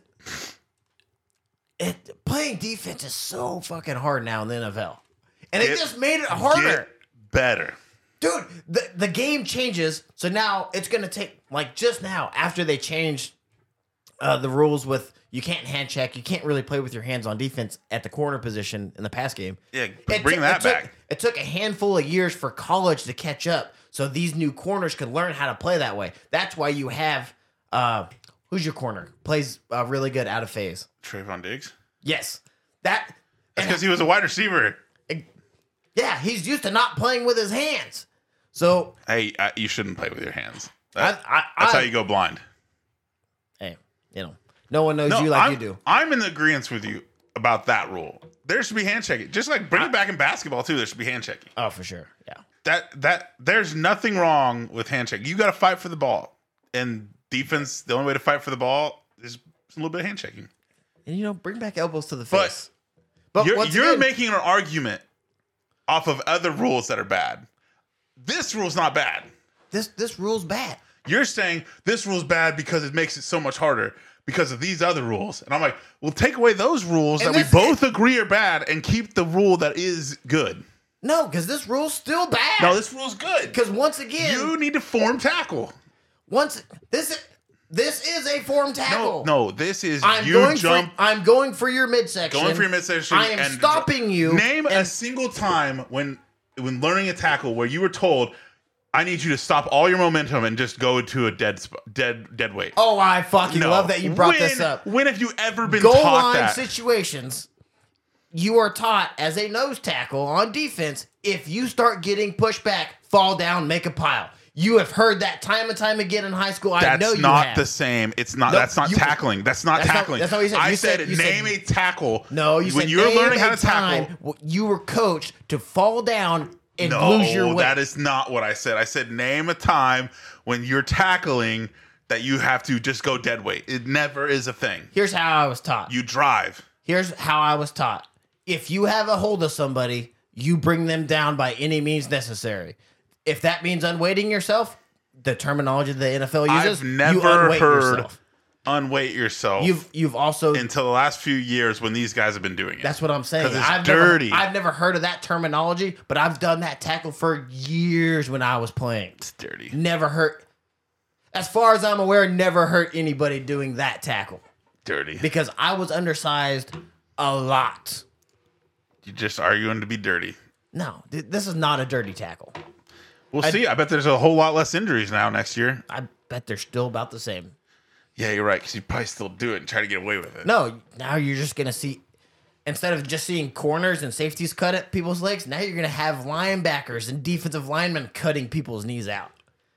it playing defense is so fucking hard now in the N F L, and it Get- just made it harder, Get better. dude. The the game changes, so now it's gonna take like just now after they changed uh, the rules with you can't hand check, you can't really play with your hands on defense at the corner position in the pass game. Yeah, It bring took- that it took- back. It took a handful of years for college to catch up, so these new corners could learn how to play that way. That's why you have uh, who's your corner plays uh, really good out of phase. Trayvon Diggs. Yes, that. That's and- because he was a wide receiver. yeah, he's used to not playing with his hands. So Hey, uh, you shouldn't play with your hands. I, That- I, that's I, how you go blind. Hey, you know, no one knows No, you like I'm, you do. I'm in agreement with you about that rule. There should be hand checking. Just like bring it back in basketball too. There should be hand checking. Oh, for sure. Yeah. That that there's nothing wrong with hand checking. You got to fight for the ball. And defense, the only way to fight for the ball is a little bit of hand checking. And you know, bring back elbows to the But face. But you're once you're again, making an argument off of other rules that are bad. This rule's not bad. this this rule's bad. You're saying this rule's bad because it makes it so much harder because of these other rules. And I'm like, well, take away those rules And that this- we both agree are bad and keep the rule that is good. No, because this rule's still bad. No, this rule's good. because once again, You need to form tackle. once this this is a form No, tackle. no, this is I'm you going jump for I'm going for your midsection. going for your midsection. I am and stopping you. Name a and- single time when when learning a tackle where you were told, I need you to stop all your momentum and just go to a dead sp- dead dead weight. Oh, I fucking No. love that you brought when, this up. When have you ever been Goal taught line that? situations, you are taught as a nose tackle on defense, if you start getting pushed back, fall down, make a pile. You have heard that time and time again in high school. I That's know you not have. the same. It's not. Nope, that's not you- tackling. That's not That's not- tackling. that's not what you said. I You said, said- you said- name a tackle. No, you when said you're name learning a how to time tackle. w- you were coached to fall down and No, lose your weight. that is not what I said. I said name a time when you're tackling that you have to just go dead weight. It never is a thing. Here's how I was taught. You drive. Here's how I was taught. If you have a hold of somebody, you bring them down by any means necessary. If that means unweighting yourself, the terminology the N F L uses, I've you never unweight heard yourself. unweight yourself You've you've also until the last few years when these guys have been doing it. that's what I'm saying. 'Cause it's I've dirty. Never, I've never heard of that terminology, but I've done that tackle for years when I was playing. It's dirty. Never hurt. As far as I'm aware, never hurt anybody doing that tackle Dirty. because I was undersized a lot. You're just arguing to be dirty. No, th- this is not a dirty tackle. We'll see. I bet there's a whole lot less injuries now next year. I bet they're still about the same. Yeah, you're right. Because you probably still do it and try to get away with it. No, now you're just gonna see, instead of just seeing corners and safeties cut at people's legs, now you're gonna have linebackers and defensive linemen cutting people's knees out.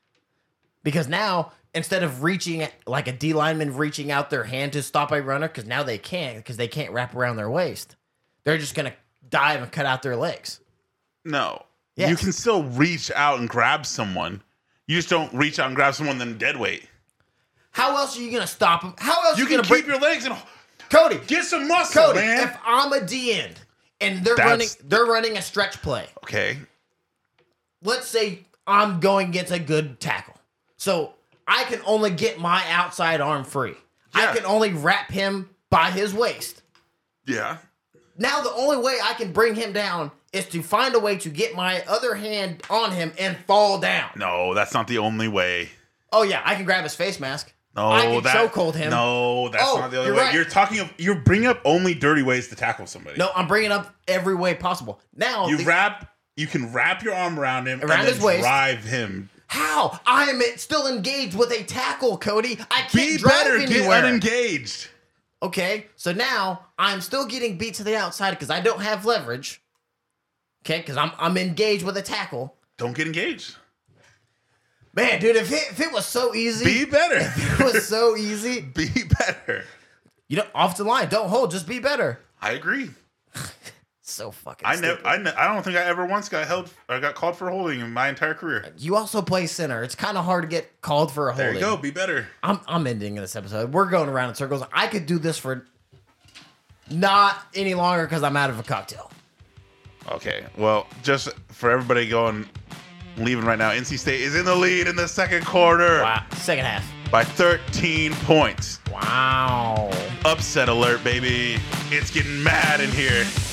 Because now, instead of reaching like a D lineman reaching out their hand to stop a runner, because now they can't, because they can't wrap around their waist, they're just gonna dive and cut out their legs. No. Yes. You can still reach out and grab someone. You just don't reach out and grab someone then dead weight. How else are you gonna stop them? How else You are you can gonna keep break? your legs and Cody, Get some muscle, Cody, man. if I'm a D end and they're That's- running they're running a stretch play. Okay. Let's say I'm going against a good tackle. So I can only get my outside arm free. Yeah. I can only wrap him by his waist. Yeah. Now the only way I can bring him down is to find a way to get my other hand on him and fall down. No, that's not the only way. Oh yeah, I can grab his face mask. No, I can that chokehold him. No, that's Oh, not the only you're way. right. You're talking of you're bringing up only dirty ways to tackle somebody. No, I'm bringing up every way possible. Now you the- wrap. You can wrap your arm around him Around and his then waist. drive him. How? I am still engaged with a tackle, Cody. I can't Be drive better. anywhere. Get unengaged. Okay, so now I'm still getting beat to the outside because I don't have leverage. Okay, because I'm I'm engaged with a tackle. Don't get engaged. Man, dude, if it, if it was so easy, Be better. if it was so easy. Be better. You know, off the line, don't hold, just be better. I agree. So fucking. I stupid. never. I, ne- I don't think I ever once got held. I got called for holding in my entire career. You also play center. It's kind of hard to get called for a There holding. you go. Be better. I'm I'm ending this episode. We're going around in circles. I could do this for not any longer because I'm out of a cocktail. Okay. Well, just for everybody going, leaving right now, N C State is in the lead in the second quarter Wow. Second half. by thirteen points. Wow. Upset alert, baby. It's getting mad in here.